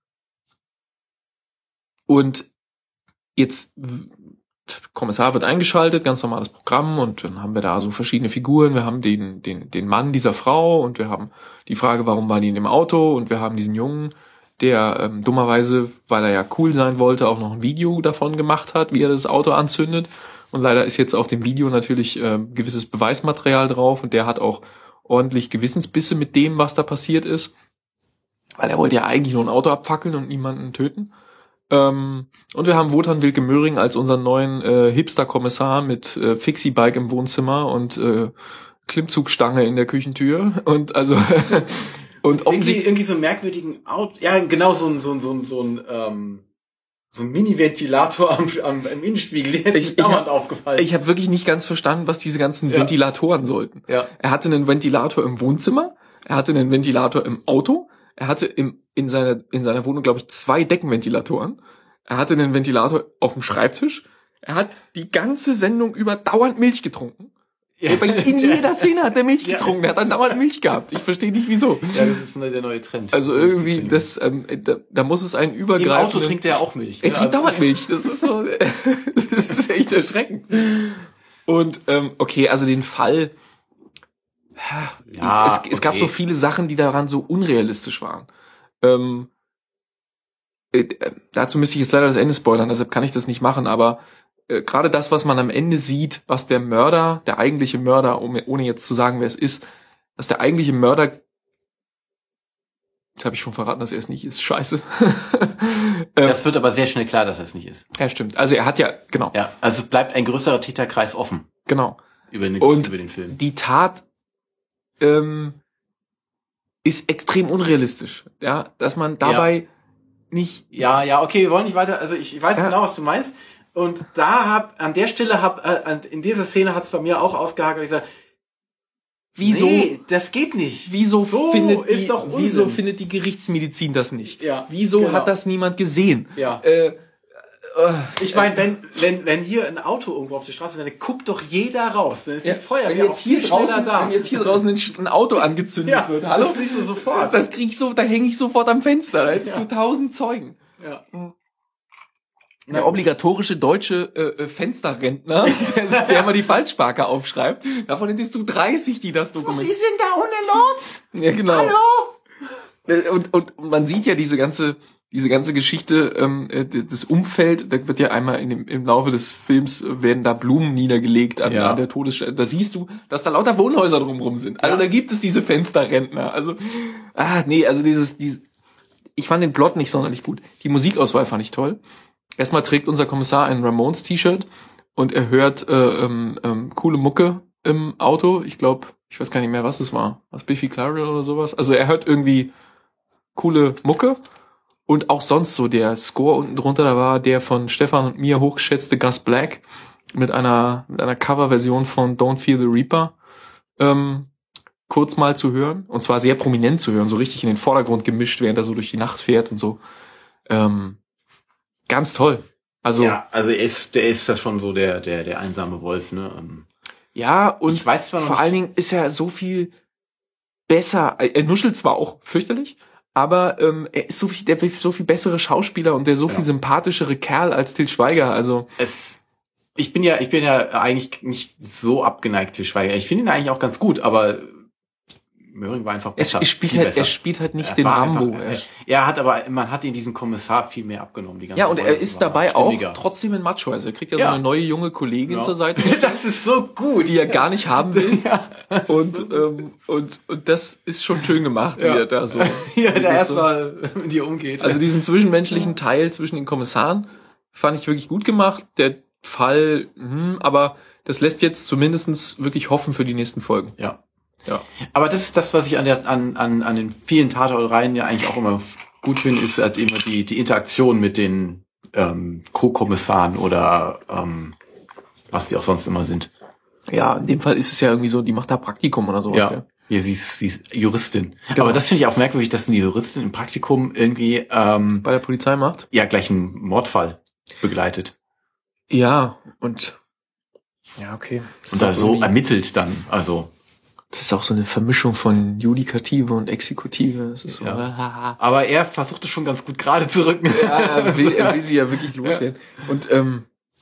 [SPEAKER 2] und jetzt w- Kommissar wird eingeschaltet, ganz normales Programm, und dann haben wir da so verschiedene Figuren. Wir haben den den den Mann dieser Frau und wir haben die Frage, warum war die in dem Auto, und wir haben diesen Jungen, der ähm, dummerweise, weil er ja cool sein wollte, auch noch ein Video davon gemacht hat, wie er das Auto anzündet. Und leider ist jetzt auf dem Video natürlich äh, gewisses Beweismaterial drauf, und der hat auch ordentlich Gewissensbisse mit dem, was da passiert ist. Weil er wollte ja eigentlich nur ein Auto abfackeln und niemanden töten. Ähm, und wir haben Wotan Wilke Möhring als unseren neuen äh, Hipster-Kommissar mit äh, Fixie-Bike im Wohnzimmer und äh, Klimmzugstange in der Küchentür. Und also und
[SPEAKER 1] Irgendwie,
[SPEAKER 2] offensichtlich
[SPEAKER 1] irgendwie so einen merkwürdigen Auto. Ja, genau, so ein, so ein, so ein, so ein, ähm, so ein Mini-Ventilator am, am, im Innenspiegel. Der ist
[SPEAKER 2] Ich-
[SPEAKER 1] mir
[SPEAKER 2] ich
[SPEAKER 1] dauernd
[SPEAKER 2] hab-
[SPEAKER 1] aufgefallen.
[SPEAKER 2] ich habe wirklich nicht ganz verstanden, was diese ganzen
[SPEAKER 1] Ja.
[SPEAKER 2] Ventilatoren sollten.
[SPEAKER 1] ja.
[SPEAKER 2] Er hatte einen Ventilator im Wohnzimmer, er hatte einen Ventilator im Auto, er hatte im, in seiner, in seiner Wohnung, glaube ich, zwei Deckenventilatoren, er hatte einen Ventilator auf dem Schreibtisch, er hat die ganze Sendung über dauernd Milch getrunken.
[SPEAKER 1] Ja.
[SPEAKER 2] Aber in jeder Szene hat er Milch
[SPEAKER 1] Ja.
[SPEAKER 2] getrunken, er hat dann dauernd Milch gehabt. Ich verstehe nicht, wieso.
[SPEAKER 1] Ja, das ist ne- der neue Trend.
[SPEAKER 2] Also
[SPEAKER 1] Milch zu
[SPEAKER 2] irgendwie,
[SPEAKER 1] trinken.
[SPEAKER 2] das, ähm, da, da muss es einen
[SPEAKER 1] Im
[SPEAKER 2] übergreifenden...
[SPEAKER 1] Auto trinkt er auch Milch.
[SPEAKER 2] Er
[SPEAKER 1] ne?
[SPEAKER 2] trinkt
[SPEAKER 1] Also-
[SPEAKER 2] dauernd Milch, das ist so, das ist echt erschreckend. Und, ähm, okay, also den Fall,
[SPEAKER 1] Ja,
[SPEAKER 2] es, es gab
[SPEAKER 1] okay.
[SPEAKER 2] so viele Sachen, die daran so unrealistisch waren. Ähm, äh, äh, dazu müsste ich jetzt leider das Ende spoilern, deshalb kann ich das nicht machen, aber äh, gerade das, was man am Ende sieht, was der Mörder, der eigentliche Mörder, um, ohne jetzt zu sagen, wer es ist, dass der eigentliche Mörder Jetzt habe ich schon verraten, dass er es nicht ist. Scheiße.
[SPEAKER 1] Das wird aber sehr schnell klar, dass er es nicht ist.
[SPEAKER 2] Ja, stimmt. Also er hat ja, genau.
[SPEAKER 1] Ja, also es bleibt ein größerer Täterkreis offen.
[SPEAKER 2] Genau.
[SPEAKER 1] Über den,
[SPEAKER 2] Und
[SPEAKER 1] über den Film.
[SPEAKER 2] die Tat ähm, ist extrem unrealistisch. Ja, dass man dabei
[SPEAKER 1] Ja.
[SPEAKER 2] nicht...
[SPEAKER 1] Ja, ja, okay, wir wollen nicht weiter. Also ich weiß
[SPEAKER 2] Ja.
[SPEAKER 1] genau, was du meinst. Und da hab, an der Stelle hab, äh, in dieser Szene hat es bei mir auch ausgehakt, weil ich sage,
[SPEAKER 2] Wieso,
[SPEAKER 1] nee, das geht nicht.
[SPEAKER 2] wieso,
[SPEAKER 1] So
[SPEAKER 2] findet die,
[SPEAKER 1] ist doch Unsinn.
[SPEAKER 2] wieso findet die Gerichtsmedizin das nicht?
[SPEAKER 1] Ja,
[SPEAKER 2] Wieso
[SPEAKER 1] genau.
[SPEAKER 2] hat das niemand gesehen?
[SPEAKER 1] Ja.
[SPEAKER 2] Äh, äh,
[SPEAKER 1] Ich meine, wenn, wenn, wenn hier ein Auto irgendwo auf der Straße wäre, dann guckt doch jeder raus. Dann ist
[SPEAKER 2] ja,
[SPEAKER 1] die Feuerwehr
[SPEAKER 2] wenn jetzt
[SPEAKER 1] auch viel
[SPEAKER 2] hier draußen,
[SPEAKER 1] schneller da.
[SPEAKER 2] wenn jetzt hier draußen ein, ein Auto angezündet
[SPEAKER 1] Ja,
[SPEAKER 2] wird, hallo?
[SPEAKER 1] das kriegst du sofort.
[SPEAKER 2] Das krieg ich so, da hänge ich sofort am Fenster. Da hättest
[SPEAKER 1] Ja.
[SPEAKER 2] du tausend Zeugen.
[SPEAKER 1] Ja.
[SPEAKER 2] Der obligatorische deutsche äh, äh, Fensterrentner, der, sich- der immer die Falschparker aufschreibt, davon hättest du dreißig, die das dokumentieren.
[SPEAKER 1] sind da unerlaubt?
[SPEAKER 2] Ja, genau.
[SPEAKER 1] Hallo?
[SPEAKER 2] Äh, Und, und man sieht ja diese ganze, diese ganze Geschichte, ähm, äh, das Umfeld, da wird ja einmal in dem, im Laufe des Films äh, werden da Blumen niedergelegt an,
[SPEAKER 1] Ja.
[SPEAKER 2] an der Todesstelle. Da siehst du, dass da lauter Wohnhäuser drumrum sind. Also
[SPEAKER 1] Ja.
[SPEAKER 2] da gibt es diese Fensterrentner. Also, ah, nee, also dieses, dieses, ich fand den Plot nicht sonderlich gut. Die Musikauswahl fand ich toll. Erstmal trägt unser Kommissar ein Ramones-T-Shirt und er hört äh, ähm, ähm, coole Mucke im Auto. Ich glaube, ich weiß gar nicht mehr, was es war. Was Biffy Clyro oder sowas. Also er hört irgendwie coole Mucke und auch sonst so der Score unten drunter, da war der von Stefan und mir hochgeschätzte Gus Black mit einer mit einer Coverversion von Don't Fear the Reaper ähm, kurz mal zu hören und zwar sehr prominent zu hören, so richtig in den Vordergrund gemischt, während er so durch die Nacht fährt und so. Ähm, ganz toll. Also ja,
[SPEAKER 1] Ja, also er ist, der ist ja schon so der, der, der einsame Wolf, ne? Ähm,
[SPEAKER 2] und
[SPEAKER 1] Ich weiß zwar noch
[SPEAKER 2] vor
[SPEAKER 1] nicht-
[SPEAKER 2] allen Dingen ist er so viel besser. Er nuschelt zwar auch fürchterlich, aber ähm, er ist so viel, der so viel bessere Schauspieler und der so
[SPEAKER 1] Ja.
[SPEAKER 2] viel sympathischere Kerl als Til Schweiger. Also
[SPEAKER 1] Es, ich bin ja, ich bin ja eigentlich nicht so abgeneigt Til Schweiger. Ich finde ihn eigentlich auch ganz gut, aber Möhring war einfach
[SPEAKER 2] er,
[SPEAKER 1] besser.
[SPEAKER 2] er spielt
[SPEAKER 1] viel
[SPEAKER 2] halt,
[SPEAKER 1] besser.
[SPEAKER 2] er spielt halt nicht
[SPEAKER 1] Er
[SPEAKER 2] den
[SPEAKER 1] war
[SPEAKER 2] Rambo.
[SPEAKER 1] einfach-
[SPEAKER 2] Er-
[SPEAKER 1] Er hat aber, man hat ihn diesen Kommissar viel mehr abgenommen. Die ganze
[SPEAKER 2] ja, und
[SPEAKER 1] Rolle
[SPEAKER 2] er ist
[SPEAKER 1] war
[SPEAKER 2] dabei
[SPEAKER 1] stimmiger.
[SPEAKER 2] auch trotzdem ein Macho. Also er kriegt ja,
[SPEAKER 1] Ja.
[SPEAKER 2] so eine neue junge Kollegin
[SPEAKER 1] Ja.
[SPEAKER 2] zur Seite,
[SPEAKER 1] Das ist so gut.
[SPEAKER 2] die er gar nicht haben will.
[SPEAKER 1] Ja, das ist
[SPEAKER 2] Und,
[SPEAKER 1] so-
[SPEAKER 2] ähm, und, und das ist schon schön gemacht, wie
[SPEAKER 1] Ja.
[SPEAKER 2] er da so.
[SPEAKER 1] ja,
[SPEAKER 2] wie
[SPEAKER 1] der
[SPEAKER 2] das so-
[SPEAKER 1] erstmal mit dir umgeht.
[SPEAKER 2] Also diesen zwischenmenschlichen Teil zwischen den Kommissaren fand ich wirklich gut gemacht. Der Fall, hm, aber das lässt jetzt zumindestens wirklich hoffen für die nächsten Folgen.
[SPEAKER 1] ja.
[SPEAKER 2] Ja.
[SPEAKER 1] Aber das ist das, was ich an der, an, an, an den vielen Tatortreihen ja eigentlich auch immer f- gut finde, ist halt immer die, die Interaktion mit den ähm, Co-Kommissaren oder ähm, was die auch sonst immer sind.
[SPEAKER 2] Ja, in dem Fall ist es ja irgendwie so, die macht da Praktikum oder sowas.
[SPEAKER 1] Ja.
[SPEAKER 2] gell?
[SPEAKER 1] Ja, sie ist, sie ist Juristin.
[SPEAKER 2] Genau.
[SPEAKER 1] Aber das finde ich auch merkwürdig, dass die Juristin im Praktikum irgendwie ähm,
[SPEAKER 2] Bei der Polizei macht.
[SPEAKER 1] ja gleich einen Mordfall begleitet.
[SPEAKER 2] Ja, und ja, okay. Das
[SPEAKER 1] Und
[SPEAKER 2] ist
[SPEAKER 1] da
[SPEAKER 2] auch
[SPEAKER 1] so
[SPEAKER 2] irgendwie-
[SPEAKER 1] ermittelt dann. Also,
[SPEAKER 2] Das ist auch so eine Vermischung von Judikative und Exekutive. Das ist so,
[SPEAKER 1] Ja. aber er versucht es schon ganz gut gerade zu rücken.
[SPEAKER 2] ja, er will, er will sie ja wirklich loswerden. Und ähm,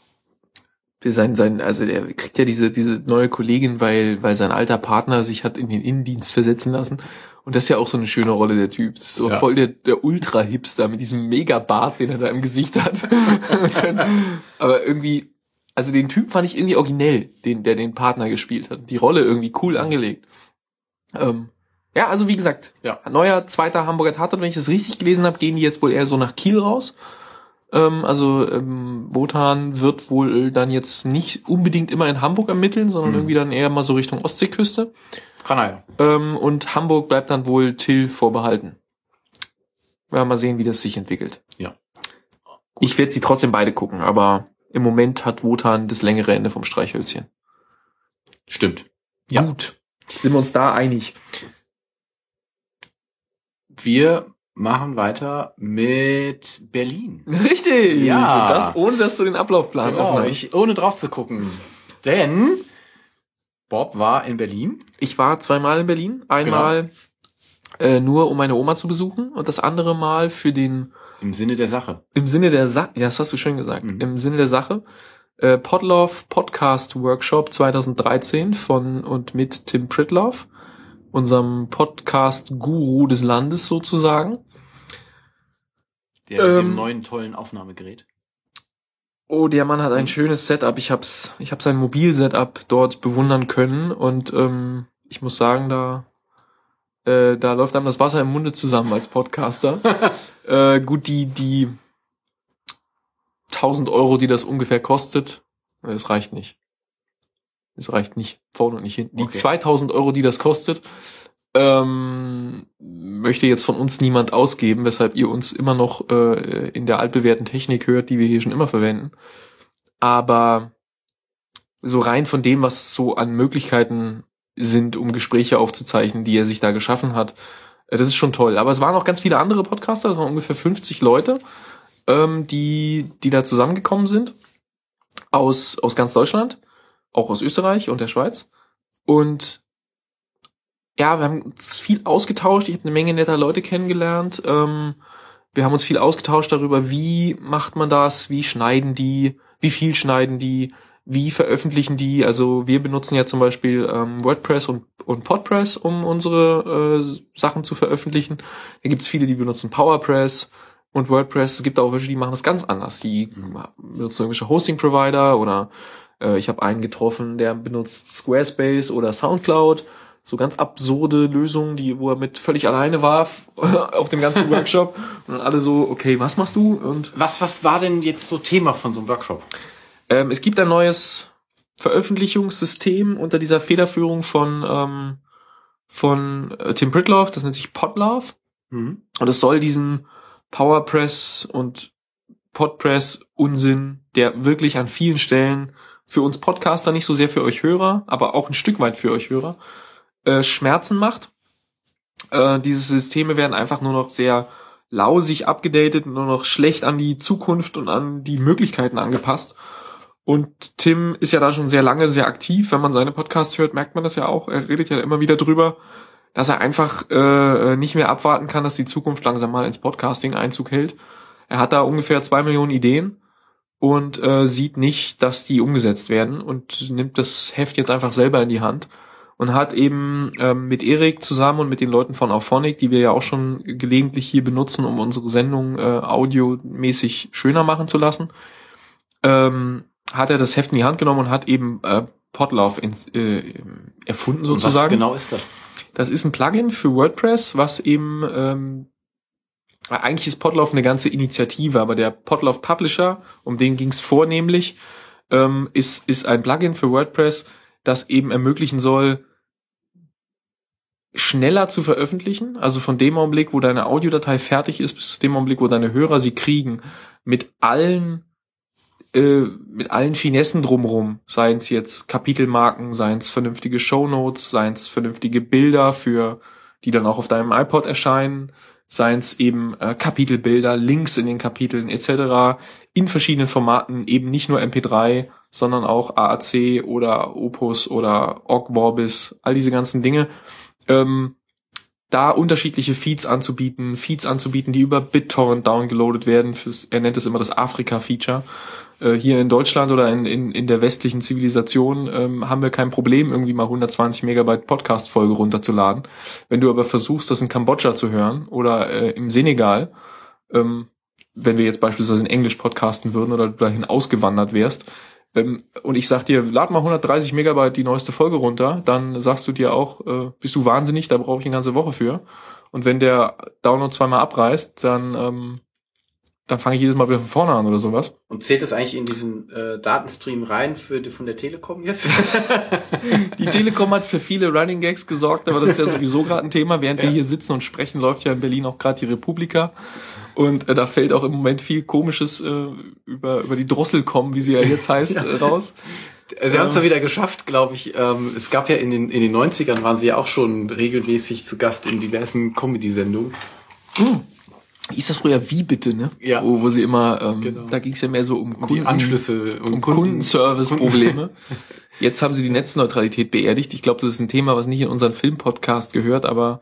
[SPEAKER 2] der sein, sein, also der kriegt ja diese diese neue Kollegin, weil weil sein alter Partner sich hat in den Innendienst versetzen lassen. Und das ist ja auch so eine schöne Rolle, der Typ. Das ist so
[SPEAKER 1] Ja.
[SPEAKER 2] voll der, der Ultra-Hipster mit diesem Megabart, den er da im Gesicht hat. Und dann, aber irgendwie, also den Typ fand ich irgendwie originell, den der den Partner gespielt hat. Die Rolle irgendwie cool angelegt. Ähm, ja, also wie gesagt,
[SPEAKER 1] Ja.
[SPEAKER 2] neuer zweiter Hamburger Tatort, wenn ich das richtig gelesen habe, gehen die jetzt wohl eher so nach Kiel raus. Ähm, also ähm, Wotan wird wohl dann jetzt nicht unbedingt immer in Hamburg ermitteln, sondern
[SPEAKER 1] Mhm.
[SPEAKER 2] irgendwie dann eher mal so Richtung Ostseeküste.
[SPEAKER 1] Kann er ja.
[SPEAKER 2] Ähm, und Hamburg bleibt dann wohl Till vorbehalten. Ja, mal sehen, wie das sich entwickelt.
[SPEAKER 1] Ja.
[SPEAKER 2] Ich werde sie trotzdem beide gucken, aber im Moment hat Wotan das längere Ende vom Streichhölzchen.
[SPEAKER 1] Stimmt. Ja.
[SPEAKER 2] Gut. Sind wir uns da einig?
[SPEAKER 1] Wir machen weiter mit Berlin.
[SPEAKER 2] Richtig!
[SPEAKER 1] Ja.
[SPEAKER 2] Und das ohne, dass du den Ablaufplan
[SPEAKER 1] Genau,
[SPEAKER 2] offen hast.
[SPEAKER 1] ich, ohne drauf zu gucken. Denn Bob war in Berlin.
[SPEAKER 2] Ich war zweimal in Berlin. Einmal äh, nur, um meine Oma zu besuchen und das andere Mal für den,
[SPEAKER 1] Im Sinne der Sache.
[SPEAKER 2] im Sinne der Sache, ja, das hast du schön gesagt,
[SPEAKER 1] Mhm.
[SPEAKER 2] im Sinne der Sache, äh, Podlove Podcast Workshop zwanzig dreizehn von und mit Tim Pritlove, unserem Podcast-Guru des Landes sozusagen.
[SPEAKER 1] Der mit
[SPEAKER 2] Ähm.
[SPEAKER 1] dem neuen tollen Aufnahmegerät.
[SPEAKER 2] Oh, der Mann hat ein schönes Setup. Ich hab's, ich hab sein Mobil-Setup dort bewundern können und ähm, ich muss sagen, da Äh, da läuft einem das Wasser im Munde zusammen als Podcaster. äh, gut, die die tausend Euro, die das ungefähr kostet, das reicht nicht. Das reicht nicht vorne und nicht hinten. Die
[SPEAKER 1] Okay.
[SPEAKER 2] zweitausend Euro, die das kostet, ähm, möchte jetzt von uns niemand ausgeben, weshalb ihr uns immer noch äh, in der altbewährten Technik hört, die wir hier schon immer verwenden. Aber so rein von dem, was so an Möglichkeiten sind, um Gespräche aufzuzeichnen, die er sich da geschaffen hat, äh, das ist schon toll. Aber es waren auch ganz viele andere Podcaster, das waren ungefähr fünfzig Leute, ähm, die die da zusammengekommen sind aus aus ganz Deutschland, auch aus Österreich und der Schweiz. Und ja, wir haben uns viel ausgetauscht. Ich habe eine Menge netter Leute kennengelernt. Ähm, wir haben uns viel ausgetauscht darüber, wie macht man das, wie schneiden die, wie viel schneiden die, wie veröffentlichen die. Also wir benutzen ja zum Beispiel ähm, WordPress und, und Podpress, um unsere äh, Sachen zu veröffentlichen. Da gibt's viele, die benutzen PowerPress und WordPress. Es gibt auch welche, die machen das ganz anders. Die benutzen irgendwelche Hosting-Provider oder äh, ich habe einen getroffen, der benutzt Squarespace oder Soundcloud. So ganz absurde Lösungen, die, wo er mit völlig alleine war auf dem ganzen Workshop. Und dann alle so, okay, was machst du? Und
[SPEAKER 1] Was, was war denn jetzt so Thema von so einem Workshop?
[SPEAKER 2] ähm, es gibt ein neues Veröffentlichungssystem unter dieser Federführung von ähm, von äh, Tim Pritlove, das nennt sich Podlove.
[SPEAKER 1] Mhm.
[SPEAKER 2] Und es soll diesen PowerPress und Podpress-Unsinn, der wirklich an vielen Stellen für uns Podcaster, nicht so sehr für euch Hörer, aber auch ein Stück weit für euch Hörer, äh, Schmerzen macht. Äh, diese Systeme werden einfach nur noch sehr lausig abgedatet, nur noch schlecht an die Zukunft und an die Möglichkeiten angepasst. Und Tim ist ja da schon sehr lange sehr aktiv. Wenn man seine Podcasts hört, merkt man das ja auch. Er redet ja immer wieder drüber, dass er einfach äh, nicht mehr abwarten kann, dass die Zukunft langsam mal ins Podcasting Einzug hält. Er hat da ungefähr zwei Millionen Ideen und äh, sieht nicht, dass die umgesetzt werden und nimmt das Heft jetzt einfach selber in die Hand und hat eben ähm, mit Erik zusammen und mit den Leuten von Auphonic, die wir ja auch schon gelegentlich hier benutzen, um unsere Sendung äh, audiomäßig schöner machen zu lassen, ähm, hat er das Heft in die Hand genommen und hat eben äh, Podlove ins, äh, erfunden sozusagen.
[SPEAKER 1] Was genau ist das?
[SPEAKER 2] Das ist ein Plugin für WordPress, was eben ähm, eigentlich ist Podlove eine ganze Initiative, aber der Podlove Publisher, um den ging es vornehmlich, ähm, ist ist ein Plugin für WordPress, das eben ermöglichen soll, schneller zu veröffentlichen, also von dem Augenblick, wo deine Audiodatei fertig ist, bis zu dem Augenblick, wo deine Hörer sie kriegen, mit allen äh, mit allen Finessen drumrum, seien es jetzt Kapitelmarken, seien es vernünftige Shownotes, seien es vernünftige Bilder, für die dann auch auf deinem iPod erscheinen, seien es eben äh, Kapitelbilder, Links in den Kapiteln et cetera, in verschiedenen Formaten, eben nicht nur M P drei, sondern auch A A C oder Opus oder Ogg Vorbis, all diese ganzen Dinge, ähm, da unterschiedliche Feeds anzubieten, Feeds anzubieten, die über BitTorrent downgeloadet werden, fürs, er nennt es immer das Afrika-Feature. Äh, hier in Deutschland oder in, in, in der westlichen Zivilisation ähm, haben wir kein Problem, irgendwie mal hundertzwanzig Megabyte Podcast-Folge runterzuladen. Wenn du aber versuchst, das in Kambodscha zu hören oder äh, im Senegal, ähm, wenn wir jetzt beispielsweise in Englisch podcasten würden oder du dahin ausgewandert wärst, ähm, und ich sag dir, lad mal hundertdreißig Megabyte die neueste Folge runter, dann sagst du dir auch, äh, bist du wahnsinnig, da brauche ich eine ganze Woche für. Und wenn der Download zweimal abreißt, dann ähm, dann fange ich jedes Mal wieder von vorne an oder sowas.
[SPEAKER 1] Und zählt das eigentlich in diesen äh, Datenstream rein für die, von der Telekom jetzt?
[SPEAKER 2] Die Telekom hat für viele Running Gags gesorgt, aber das ist ja sowieso gerade ein Thema. Während ja. wir hier sitzen und sprechen, läuft ja in Berlin auch gerade die Republika. Und äh, da fällt auch im Moment viel Komisches äh, über über die Drosselkom, wie sie ja jetzt heißt, äh, raus.
[SPEAKER 1] Sie haben es ja wieder geschafft, glaube ich. Ähm, es gab ja in den in den neunzigern waren sie ja auch schon regelmäßig zu Gast in diversen Comedy-Sendungen.
[SPEAKER 2] Hm. Hieß das früher wie bitte, ne?
[SPEAKER 1] Ja.
[SPEAKER 2] Wo, wo sie immer, ähm,
[SPEAKER 1] genau.
[SPEAKER 2] Da ging es ja mehr so um,
[SPEAKER 1] um
[SPEAKER 2] Kunden,
[SPEAKER 1] die Anschlüsse,
[SPEAKER 2] um, um Kundenservice-Probleme. Jetzt haben sie die Netzneutralität beerdigt. Ich glaube, das ist ein Thema, was nicht in unseren Film-Podcast gehört, aber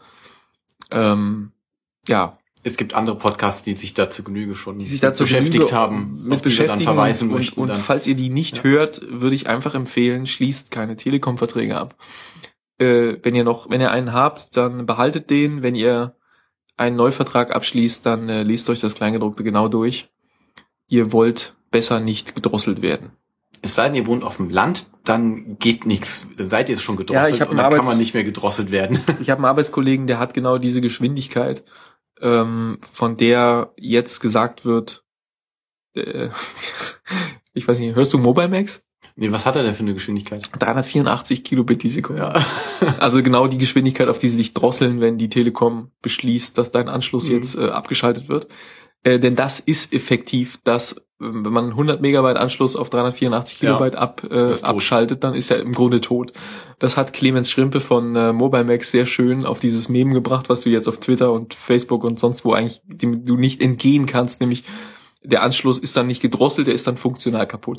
[SPEAKER 2] ähm, ja.
[SPEAKER 1] Es gibt andere Podcasts, die sich dazu Genüge schon
[SPEAKER 2] die sich dazu
[SPEAKER 1] beschäftigt
[SPEAKER 2] Genüge
[SPEAKER 1] haben,
[SPEAKER 2] mit
[SPEAKER 1] auf die wir dann verweisen
[SPEAKER 2] und,
[SPEAKER 1] möchten.
[SPEAKER 2] Und
[SPEAKER 1] dann.
[SPEAKER 2] falls ihr die nicht ja. hört, würde ich einfach empfehlen, schließt keine Telekom-Verträge ab. Äh, wenn ihr noch, wenn ihr einen habt, dann behaltet den. Wenn ihr einen Neuvertrag abschließt, dann äh, lest euch das Kleingedruckte genau durch. Ihr wollt besser nicht gedrosselt werden.
[SPEAKER 1] es sei denn, ihr wohnt auf dem Land, dann geht nichts. Dann seid ihr schon gedrosselt
[SPEAKER 2] Ja, ich hab
[SPEAKER 1] und
[SPEAKER 2] einen
[SPEAKER 1] dann kann
[SPEAKER 2] Arbeits-
[SPEAKER 1] man nicht mehr gedrosselt werden.
[SPEAKER 2] Ich habe einen Arbeitskollegen, der hat genau diese Geschwindigkeit, ähm, von der jetzt gesagt wird, äh, ich weiß nicht, hörst du Mobile Max?
[SPEAKER 1] Nee, was hat er denn für eine Geschwindigkeit?
[SPEAKER 2] dreihundertvierundachtzig Kilobit die Sekunde.
[SPEAKER 1] Ja.
[SPEAKER 2] Also genau die Geschwindigkeit, auf die sie sich drosseln, wenn die Telekom beschließt, dass dein Anschluss
[SPEAKER 1] Mhm.
[SPEAKER 2] jetzt äh, abgeschaltet wird. Äh, denn das ist effektiv, dass, äh, wenn man hundert Megabyte Anschluss auf dreihundertvierundachtzig
[SPEAKER 1] Ja.
[SPEAKER 2] Kilobyte ab, äh,
[SPEAKER 1] Ist tot.
[SPEAKER 2] abschaltet, dann ist er im Grunde tot. Das hat Clemens Schrimpe von äh, Mobile Max sehr schön auf dieses Meme gebracht, was du jetzt auf Twitter und Facebook und sonst wo eigentlich, dem du nicht entgehen kannst, nämlich der Anschluss ist dann nicht gedrosselt, der ist dann funktional kaputt.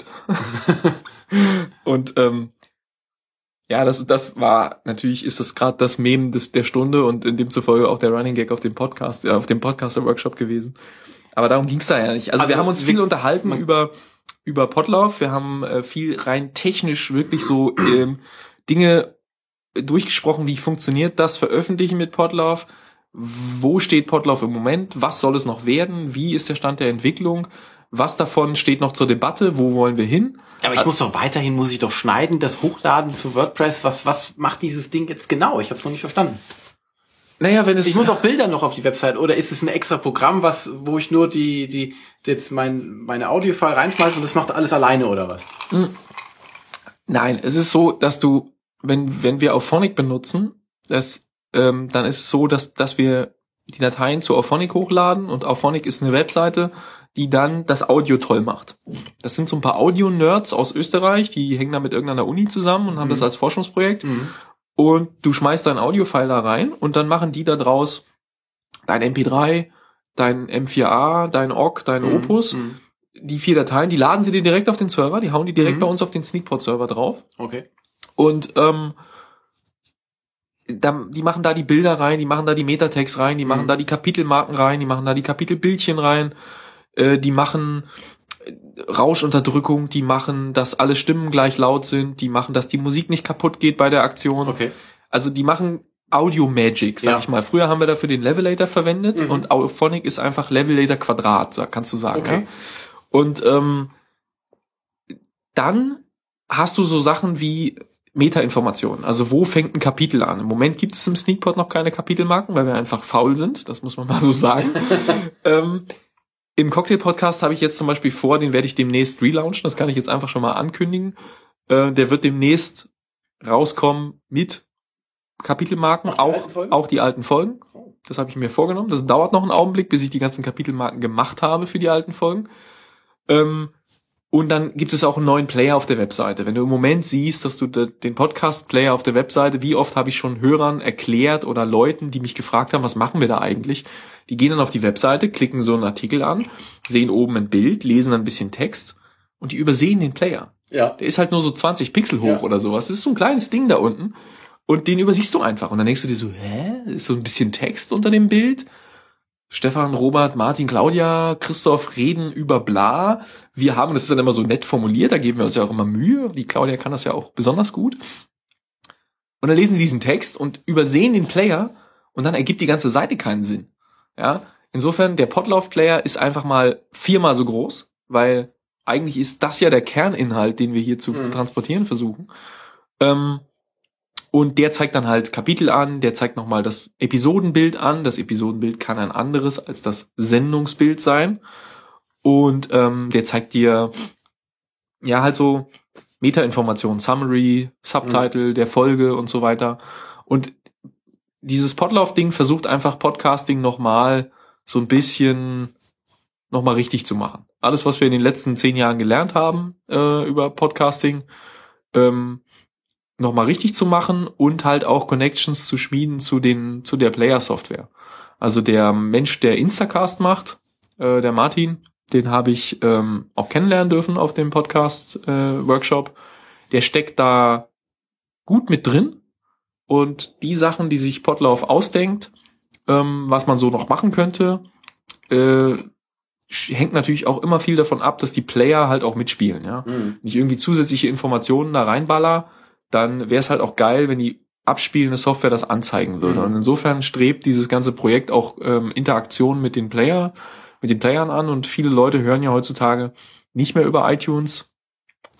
[SPEAKER 2] Und ähm, ja, das das war natürlich ist das gerade das Meme des der Stunde und in demzufolge auch der Running Gag auf dem Podcast, ja, auf dem Podcaster-Workshop gewesen. Aber darum ging's da ja nicht. Also,
[SPEAKER 1] Also
[SPEAKER 2] wir haben uns viel
[SPEAKER 1] wir-
[SPEAKER 2] unterhalten
[SPEAKER 1] man-
[SPEAKER 2] über über Podlove. Wir haben äh, viel rein technisch wirklich so ähm, Dinge durchgesprochen, wie funktioniert das Veröffentlichen mit Podlove. Wo steht Podlove im Moment? Was soll es noch werden? Wie ist der Stand der Entwicklung? Was davon steht noch zur Debatte? Wo wollen wir hin?
[SPEAKER 1] Aber ich muss doch weiterhin, muss ich doch schneiden, das hochladen zu WordPress. Was, was macht dieses Ding jetzt genau? Ich habe es noch nicht verstanden.
[SPEAKER 2] Naja, wenn es...
[SPEAKER 1] Ich muss auch Bilder noch auf die Website. Oder ist es ein extra Programm, was, wo ich nur die, die, jetzt mein, meine Audio-File reinschmeiße und das macht alles alleine oder was?
[SPEAKER 2] Nein, es ist so, dass du, wenn, wenn wir Auphonic benutzen, das, ähm, dann ist es so, dass, dass wir die Dateien zu Auphonic hochladen und Auphonic ist eine Webseite, die dann das Audio toll macht. Das sind so ein paar Audio-Nerds aus Österreich, die hängen da mit irgendeiner Uni zusammen und haben
[SPEAKER 1] Mhm.
[SPEAKER 2] das als Forschungsprojekt.
[SPEAKER 1] Mhm.
[SPEAKER 2] Und du schmeißt dein Audio-File da rein und dann machen die da draus dein M P drei, dein M vier A, dein O G, dein
[SPEAKER 1] Mhm.
[SPEAKER 2] Opus.
[SPEAKER 1] Mhm.
[SPEAKER 2] Die vier Dateien, die laden sie dir direkt auf den Server, die hauen die direkt
[SPEAKER 1] Mhm.
[SPEAKER 2] bei uns auf den Sneakpot-Server drauf.
[SPEAKER 1] Okay.
[SPEAKER 2] Und ähm, da, die machen da die Bilder rein, die machen da die Metatext rein, die machen
[SPEAKER 1] Mhm.
[SPEAKER 2] da die Kapitelmarken rein, die machen da die Kapitelbildchen rein, äh, die machen Rauschunterdrückung, die machen, dass alle Stimmen gleich laut sind, die machen, dass die Musik nicht kaputt geht bei der Aktion.
[SPEAKER 1] Okay.
[SPEAKER 2] Also die machen Audio Magic, sag
[SPEAKER 1] Ja.
[SPEAKER 2] ich mal. Früher haben wir dafür den Levelator verwendet
[SPEAKER 1] Mhm.
[SPEAKER 2] und Auphonic ist einfach Levelator Quadrat, sag- kannst du sagen.
[SPEAKER 1] Okay.
[SPEAKER 2] Ja? Und ähm, dann hast du so Sachen wie Meta-Informationen. Also wo fängt ein Kapitel an? Im Moment gibt es im Sneakpot noch keine Kapitelmarken, weil wir einfach faul sind. Das muss man mal so sagen. ähm, Im Cocktail-Podcast habe ich jetzt zum Beispiel vor, den werde ich demnächst relaunchen. Das kann ich jetzt einfach schon mal ankündigen. Äh, der wird demnächst rauskommen mit Kapitelmarken,
[SPEAKER 1] Auch die alten
[SPEAKER 2] auch,
[SPEAKER 1] Folgen?
[SPEAKER 2] auch die alten Folgen. Das habe ich mir vorgenommen. Das dauert noch einen Augenblick, bis ich die ganzen Kapitelmarken gemacht habe für die alten Folgen. Ähm, und dann gibt es auch einen neuen Player auf der Webseite. Wenn du im Moment siehst, dass du de, den Podcast-Player auf der Webseite, wie oft habe ich schon Hörern erklärt oder Leuten, die mich gefragt haben, was machen wir da eigentlich? Die gehen dann auf die Webseite, klicken so einen Artikel an, sehen oben ein Bild, lesen ein bisschen Text und die übersehen den Player.
[SPEAKER 1] Ja.
[SPEAKER 2] Der ist halt nur so zwanzig Pixel hoch
[SPEAKER 1] Ja.
[SPEAKER 2] oder sowas. Das ist so ein kleines Ding da unten. Und den übersiehst du einfach. Und dann denkst du dir so, hä? Ist so ein bisschen Text unter dem Bild? Stefan, Robert, Martin, Claudia, Christoph reden über bla. Wir haben, das ist dann immer so nett formuliert, da geben wir uns ja auch immer Mühe. Die Claudia kann das ja auch besonders gut. Und dann lesen sie diesen Text und übersehen den Player und dann ergibt die ganze Seite keinen Sinn. Ja? Insofern, der Podlove-Player ist einfach mal viermal so groß, weil eigentlich ist das ja der Kerninhalt, den wir hier zu
[SPEAKER 1] Mhm.
[SPEAKER 2] transportieren versuchen. Ähm, Und der zeigt dann halt Kapitel an, der zeigt nochmal das Episodenbild an. Das Episodenbild kann ein anderes als das Sendungsbild sein. Und ähm, der zeigt dir ja halt so Meta-Informationen, Summary, Subtitle der Folge und so weiter. Und dieses Podlove-Ding versucht einfach Podcasting nochmal so ein bisschen nochmal richtig zu machen. Alles, was wir in den letzten zehn Jahren gelernt haben äh, über Podcasting, ähm, nochmal richtig zu machen und halt auch Connections zu schmieden zu den zu der Player-Software. Also der Mensch, der Instacast macht, äh, der Martin, den habe ich ähm, auch kennenlernen dürfen auf dem Podcast-Workshop. Der steckt da gut mit drin und die Sachen, die sich Podlove ausdenkt, ähm, was man so noch machen könnte, äh, hängt natürlich auch immer viel davon ab, dass die Player halt auch mitspielen. Ja,
[SPEAKER 1] Mhm.
[SPEAKER 2] wenn ich irgendwie zusätzliche Informationen da reinballer, dann wäre es halt auch geil, wenn die abspielende Software das anzeigen würde.
[SPEAKER 1] Mhm.
[SPEAKER 2] Und insofern strebt dieses ganze Projekt auch ähm, Interaktion mit den Player, mit den Playern an. Und viele Leute hören ja heutzutage nicht mehr über iTunes,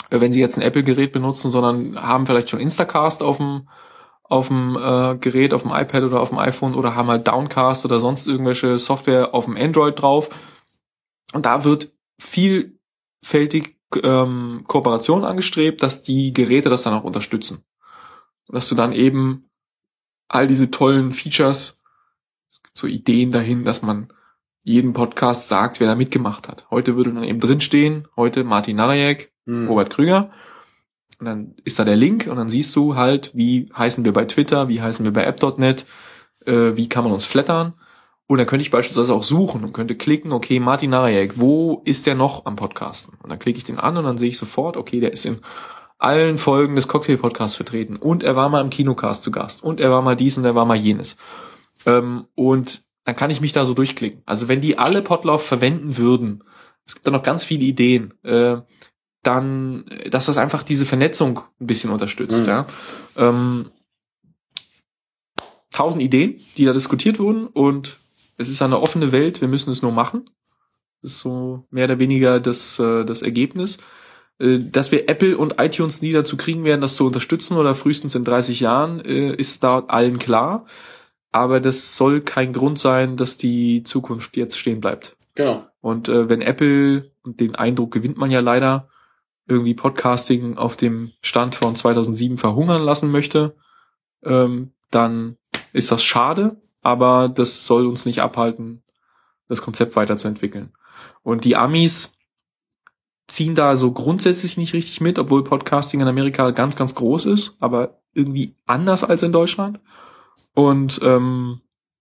[SPEAKER 2] äh, wenn sie jetzt ein Apple-Gerät benutzen, sondern haben vielleicht schon Instacast auf dem auf dem äh, Gerät, auf dem iPad oder auf dem iPhone oder haben halt Downcast oder sonst irgendwelche Software auf dem Android drauf. Und da wird vielfältig ähm, Kooperation angestrebt, dass die Geräte das dann auch unterstützen. Dass du dann eben all diese tollen Features, so Ideen dahin, dass man jeden Podcast sagt, wer da mitgemacht hat. Heute würde dann eben drinstehen, heute Martin Narejek, hm. Robert Krüger. Und dann ist da der Link und dann siehst du halt, wie heißen wir bei Twitter, wie heißen wir bei app Punkt net, äh, wie kann man uns flattern. Und dann könnte ich beispielsweise auch suchen und könnte klicken, okay, Martin Narejek, wo ist der noch am Podcasten? Und dann klicke ich den an und dann sehe ich sofort, okay, der ist in allen Folgen des Cocktail-Podcasts vertreten und er war mal im Kinocast zu Gast und er war mal dies und er war mal jenes. Ähm, und dann kann ich mich da so durchklicken. Also wenn die alle Podlove verwenden würden, es gibt da noch ganz viele Ideen, äh, dann, dass das einfach diese Vernetzung ein bisschen unterstützt. Mhm. Ja. Ähm, tausend Ideen, die da diskutiert wurden und es ist eine offene Welt, wir müssen es nur machen. Das ist so mehr oder weniger das, äh, das Ergebnis. Äh, dass wir Apple und iTunes nie dazu kriegen werden, das zu unterstützen oder frühestens in dreißig Jahren, äh, ist da allen klar. Aber das soll kein Grund sein, dass die Zukunft jetzt stehen bleibt.
[SPEAKER 1] Genau.
[SPEAKER 2] Und äh, wenn Apple, und den Eindruck gewinnt man ja leider, irgendwie Podcasting auf dem Stand von zweitausendsieben verhungern lassen möchte, ähm, dann ist das schade, aber das soll uns nicht abhalten, das Konzept weiterzuentwickeln. Und die Amis ziehen da so grundsätzlich nicht richtig mit, obwohl Podcasting in Amerika ganz, ganz groß ist, aber irgendwie anders als in Deutschland. Und ähm,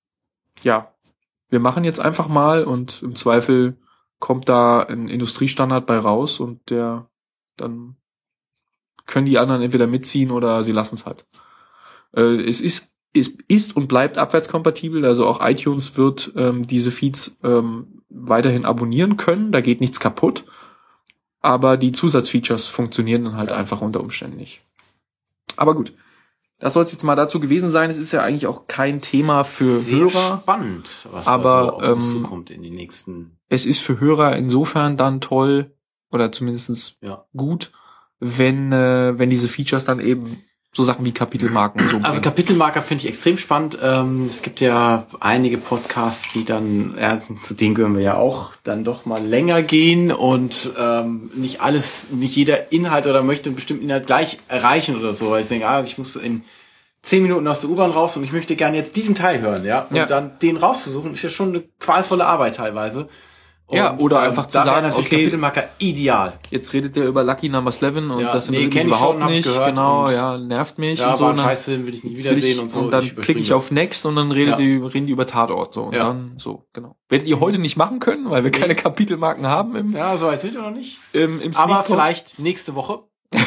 [SPEAKER 2] ja, wir machen jetzt einfach mal und im Zweifel kommt da ein Industriestandard bei raus und der dann können die anderen entweder mitziehen oder sie lassen es halt. Äh, es ist, es ist und bleibt abwärtskompatibel, also auch iTunes wird ähm, diese Feeds ähm, weiterhin abonnieren können, da geht nichts kaputt, aber die Zusatzfeatures funktionieren dann halt einfach unter Umständen nicht. Aber gut, das soll es jetzt mal dazu gewesen sein. Es ist ja eigentlich auch kein Thema für
[SPEAKER 1] Sehr
[SPEAKER 2] Hörer.
[SPEAKER 1] Spannend, was
[SPEAKER 2] aber,
[SPEAKER 1] da so auf uns
[SPEAKER 2] ähm,
[SPEAKER 1] zukommt in die nächsten.
[SPEAKER 2] Es ist für Hörer insofern dann toll oder zumindest
[SPEAKER 1] Ja.
[SPEAKER 2] gut, wenn äh, wenn diese Features dann eben so Sachen wie Kapitelmarken und so
[SPEAKER 1] Also
[SPEAKER 2] bringen.
[SPEAKER 1] Kapitelmarker finde ich extrem spannend. Ähm, es gibt ja einige Podcasts, die dann, ja, zu denen gehören wir ja auch, dann doch mal länger gehen und ähm, nicht alles, nicht jeder Inhalt oder möchte einen bestimmten Inhalt gleich erreichen oder so. Weil ich denke, ah, ich muss in zehn Minuten aus der U-Bahn raus und ich möchte gerne jetzt diesen Teil hören, ja. Und
[SPEAKER 2] Ja.
[SPEAKER 1] dann den rauszusuchen, ist ja schon eine qualvolle Arbeit teilweise. Und,
[SPEAKER 2] Ja, oder einfach zu
[SPEAKER 1] da wäre
[SPEAKER 2] sagen,
[SPEAKER 1] natürlich
[SPEAKER 2] okay,
[SPEAKER 1] Kapitelmarker ideal.
[SPEAKER 2] Jetzt redet der über Lucky Number elf und
[SPEAKER 1] Ja,
[SPEAKER 2] das
[SPEAKER 1] nee,
[SPEAKER 2] interessiert
[SPEAKER 1] kenn
[SPEAKER 2] mich
[SPEAKER 1] ich schon,
[SPEAKER 2] überhaupt
[SPEAKER 1] hab ich
[SPEAKER 2] nicht.
[SPEAKER 1] gehört
[SPEAKER 2] Genau,
[SPEAKER 1] und-
[SPEAKER 2] ja, nervt mich
[SPEAKER 1] Ja,
[SPEAKER 2] und so.
[SPEAKER 1] war ein
[SPEAKER 2] Und dann-
[SPEAKER 1] Scheißfilm, will ich nie
[SPEAKER 2] Jetzt will
[SPEAKER 1] wiedersehen
[SPEAKER 2] ich,
[SPEAKER 1] und so.
[SPEAKER 2] und dann
[SPEAKER 1] ich
[SPEAKER 2] klicke ich
[SPEAKER 1] überspringe
[SPEAKER 2] auf Next und dann redet
[SPEAKER 1] Ja.
[SPEAKER 2] die, reden die über Tatort so und
[SPEAKER 1] Ja.
[SPEAKER 2] dann so, genau. Werdet ihr heute nicht machen können, weil wir
[SPEAKER 1] Nee.
[SPEAKER 2] keine Kapitelmarken haben im,
[SPEAKER 1] das. Ja, so weit sind wir noch nicht.
[SPEAKER 2] im, im
[SPEAKER 1] Aber
[SPEAKER 2] Sneakpot.
[SPEAKER 1] vielleicht nächste Woche.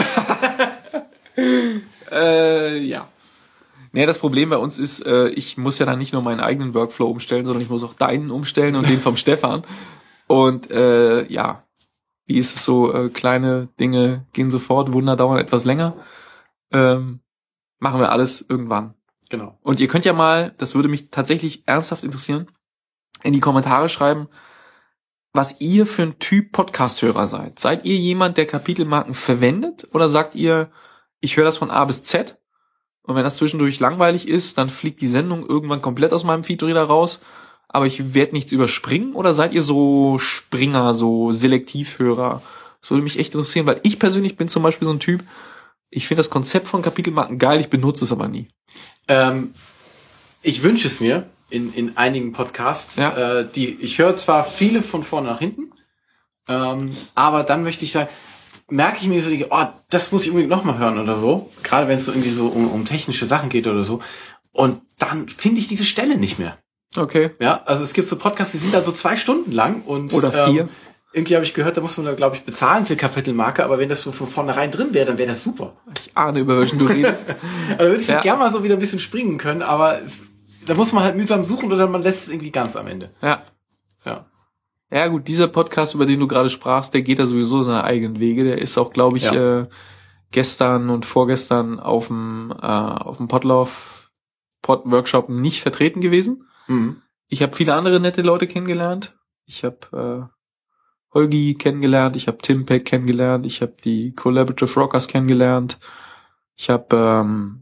[SPEAKER 2] Äh, ja. Nee, das Problem bei uns ist, äh, ich muss ja dann nicht nur meinen eigenen Workflow umstellen, sondern ich muss auch deinen umstellen und den vom Stefan. Und äh, ja, wie ist es so, äh, kleine Dinge gehen sofort, Wunder dauern etwas länger. Ähm, machen wir alles irgendwann.
[SPEAKER 1] Genau.
[SPEAKER 2] Und ihr könnt ja mal, das würde mich tatsächlich ernsthaft interessieren, in die Kommentare schreiben, was ihr für ein Typ Podcast-Hörer seid. Seid ihr jemand, der Kapitelmarken verwendet? Oder sagt ihr, ich höre das von A bis Z und wenn das zwischendurch langweilig ist, dann fliegt die Sendung irgendwann komplett aus meinem Feedreader raus, aber ich werde nichts überspringen? Oder seid ihr so Springer, so Selektivhörer? Das würde mich echt interessieren, weil ich persönlich bin zum Beispiel so ein Typ, ich finde das Konzept von Kapitelmarken geil, ich benutze es aber nie.
[SPEAKER 1] Ähm, ich wünsche es mir in, in einigen Podcasts.
[SPEAKER 2] Ja.
[SPEAKER 1] Äh, die, ich höre zwar viele von vorne nach hinten, ähm, aber dann möchte ich sagen, merke ich mir so, oh, das muss ich unbedingt nochmal hören oder so. Gerade wenn es so irgendwie so um, um technische Sachen geht oder so. Und dann finde ich diese Stelle nicht mehr.
[SPEAKER 2] Okay.
[SPEAKER 1] Ja, also es gibt so Podcasts, die sind dann so zwei Stunden lang und
[SPEAKER 2] Oder vier.
[SPEAKER 1] Ähm, irgendwie habe ich gehört, da muss man da, glaube ich, bezahlen für Kapitelmarke, aber wenn das so von vornherein drin wäre, dann wäre das super.
[SPEAKER 2] Ich ahne, über welchen du redest.
[SPEAKER 1] Also würde ich
[SPEAKER 2] Ja.
[SPEAKER 1] gerne mal so wieder ein bisschen springen können, aber es, da muss man halt mühsam suchen oder man lässt es irgendwie ganz am Ende.
[SPEAKER 2] Ja.
[SPEAKER 1] Ja.
[SPEAKER 2] Ja gut, dieser Podcast, über den du gerade sprachst, der geht da sowieso seine eigenen Wege. Der ist auch, glaube ich,
[SPEAKER 1] Ja.
[SPEAKER 2] äh, gestern und vorgestern auf dem äh, auf dem Podlove Pod Workshop nicht vertreten gewesen.
[SPEAKER 1] Mhm.
[SPEAKER 2] Ich habe viele andere nette Leute kennengelernt. Ich habe äh, Holgi kennengelernt, ich habe Tim Peck kennengelernt, ich habe die Collaborative Rockers kennengelernt, ich habe, ähm,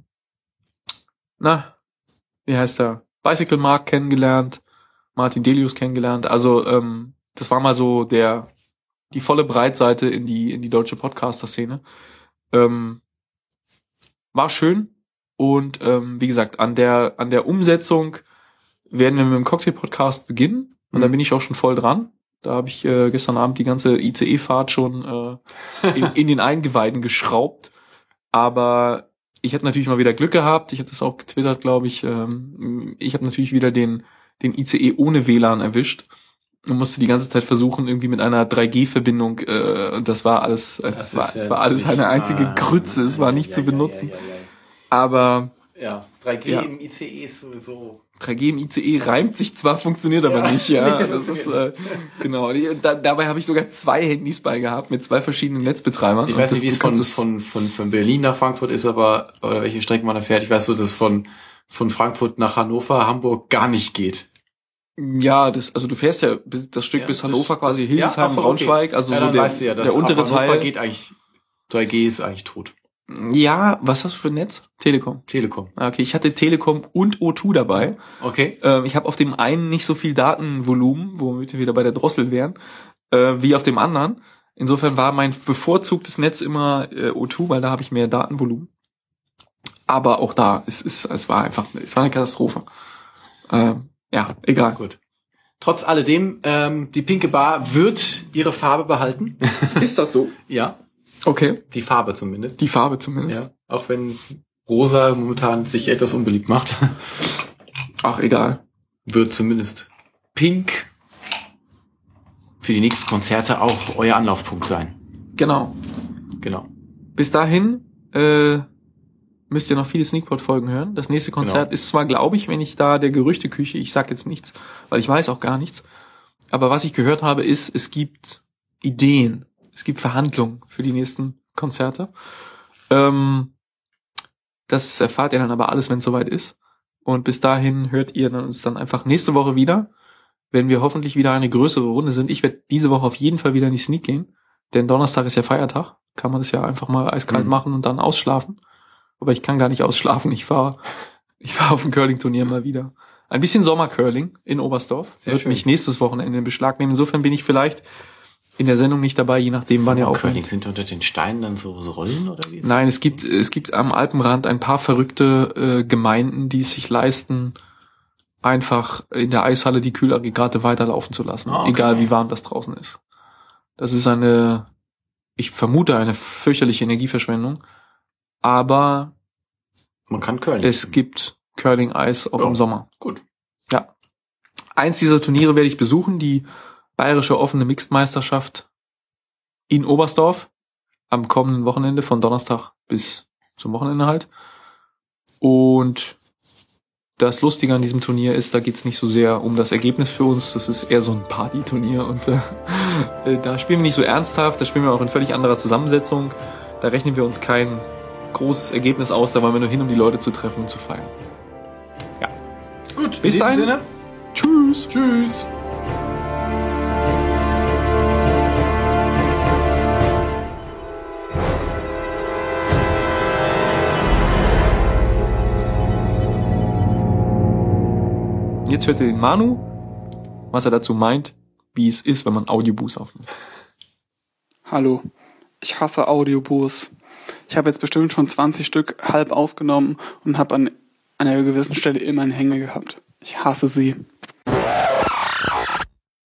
[SPEAKER 2] na, wie heißt der, Bicycle Mark kennengelernt, Martin Delius kennengelernt. Also ähm, das war mal so der die volle Breitseite in die in die deutsche Podcaster-Szene. Ähm, war schön und ähm, wie gesagt an der an der Umsetzung werden wir mit dem Cocktail-Podcast beginnen und mhm. da bin ich auch schon voll dran. Da habe ich äh, gestern Abend die ganze I C E-Fahrt schon äh, in, in den Eingeweiden geschraubt. Aber ich habe natürlich mal wieder Glück gehabt. Ich habe das auch getwittert, glaube ich. Ähm, ich habe natürlich wieder den den I C E ohne W L A N erwischt und musste die ganze Zeit versuchen, irgendwie mit einer drei G Verbindung. Äh, und das war alles, äh, das, das war, es war alles eine einzige Grütze. Es war nicht ja, zu ja, benutzen. Ja, ja, ja, ja. Aber
[SPEAKER 1] ja, drei G
[SPEAKER 2] ja.
[SPEAKER 1] im I C E ist sowieso.
[SPEAKER 2] drei G im I C E reimt sich zwar, funktioniert aber ja, nicht, ja. Nee, das ist äh, genau. Da, dabei habe ich sogar zwei Handys bei gehabt mit zwei verschiedenen Netzbetreibern.
[SPEAKER 1] Ich weiß nicht, wie es von, von von von Berlin nach Frankfurt ist, aber oder welche Strecken man da fährt. Ich weiß so, dass es von von Frankfurt nach Hannover, Hamburg gar nicht geht.
[SPEAKER 2] Ja, das also du fährst ja das Stück ja, bis Hannover quasi Hildesheim, ja, so, Braunschweig, okay. also
[SPEAKER 1] ja,
[SPEAKER 2] so der,
[SPEAKER 1] weißt du ja,
[SPEAKER 2] der untere Teil
[SPEAKER 1] geht eigentlich drei G ist eigentlich tot.
[SPEAKER 2] Ja, was hast du für ein Netz? Telekom.
[SPEAKER 1] Telekom.
[SPEAKER 2] Okay, ich hatte Telekom und O zwei dabei.
[SPEAKER 1] Okay.
[SPEAKER 2] Ähm, ich habe auf dem einen nicht so viel Datenvolumen, womit wir wieder bei der Drossel wären, äh, wie auf dem anderen. Insofern war mein bevorzugtes Netz immer äh, O zwei, weil da habe ich mehr Datenvolumen. Aber auch da, es ist, es war einfach, es war eine Katastrophe. Äh, ja, egal.
[SPEAKER 1] Gut. Trotz alledem, ähm, die Pinke Bar wird ihre Farbe behalten.
[SPEAKER 2] Ist das so?
[SPEAKER 1] Ja.
[SPEAKER 2] Okay.
[SPEAKER 1] Die Farbe zumindest.
[SPEAKER 2] Die Farbe zumindest.
[SPEAKER 1] Ja. Auch wenn Rosa momentan sich etwas unbeliebt macht.
[SPEAKER 2] Ach, egal.
[SPEAKER 1] Wird zumindest Pink für die nächsten Konzerte auch euer Anlaufpunkt sein.
[SPEAKER 2] Genau.
[SPEAKER 1] Genau.
[SPEAKER 2] Bis dahin äh, müsst ihr noch viele Sneakpot-Folgen hören. Das nächste Konzert genau. ist zwar, glaube ich, wenn ich da der Gerüchteküche, ich sag jetzt nichts, weil ich weiß auch gar nichts, aber was ich gehört habe, ist, es gibt Ideen. Es gibt Verhandlungen für die nächsten Konzerte. Ähm, das erfahrt ihr dann aber alles, wenn es soweit ist. Und bis dahin hört ihr uns dann einfach nächste Woche wieder, wenn wir hoffentlich wieder eine größere Runde sind. Ich werde diese Woche auf jeden Fall wieder in die Sneak gehen, denn Donnerstag ist ja Feiertag. Kann man das ja einfach mal eiskalt mhm. machen und dann ausschlafen. Aber ich kann gar nicht ausschlafen. Ich fahre ich fahr auf ein Curling-Turnier mal wieder. Ein bisschen Sommercurling in Oberstdorf. Sehr wird schön. Mich nächstes Wochenende in Beschlag nehmen. Insofern bin ich vielleicht in der Sendung nicht dabei, je nachdem, wann ihr aufhört.
[SPEAKER 1] Sind unter den Steinen dann so, so Rollen oder wie ist
[SPEAKER 2] Nein,
[SPEAKER 1] das?
[SPEAKER 2] es gibt es gibt am Alpenrand ein paar verrückte äh, Gemeinden, die es sich leisten, einfach in der Eishalle die Kühlaggregate weiterlaufen zu lassen, oh, okay. egal wie warm das draußen ist. Das ist eine, ich vermute, eine fürchterliche Energieverschwendung, aber
[SPEAKER 1] man kann Curling.
[SPEAKER 2] Es gibt Curling-Eis auch oh, im Sommer.
[SPEAKER 1] Gut.
[SPEAKER 2] Ja. Eins dieser Turniere werde ich besuchen, die Bayerische offene Mixed-Meisterschaft in Oberstdorf am kommenden Wochenende von Donnerstag bis zum Wochenende halt. Und das Lustige an diesem Turnier ist, da geht es nicht so sehr um das Ergebnis für uns, das ist eher so ein Party-Turnier und äh, da spielen wir nicht so ernsthaft, da spielen wir auch in völlig anderer Zusammensetzung, da rechnen wir uns kein großes Ergebnis aus, da wollen wir nur hin, um die Leute zu treffen und zu feiern. Ja.
[SPEAKER 1] Gut,
[SPEAKER 2] bis dahin. Sinne.
[SPEAKER 1] Tschüss. Tschüss.
[SPEAKER 2] Jetzt hört ihr den Manu, was er dazu meint, wie es ist, wenn man Audioboos aufnimmt.
[SPEAKER 3] Hallo, ich hasse Audioboos. Ich habe jetzt bestimmt schon zwanzig Stück halb aufgenommen und habe an einer gewissen Stelle immer einen Hänger gehabt. Ich hasse sie.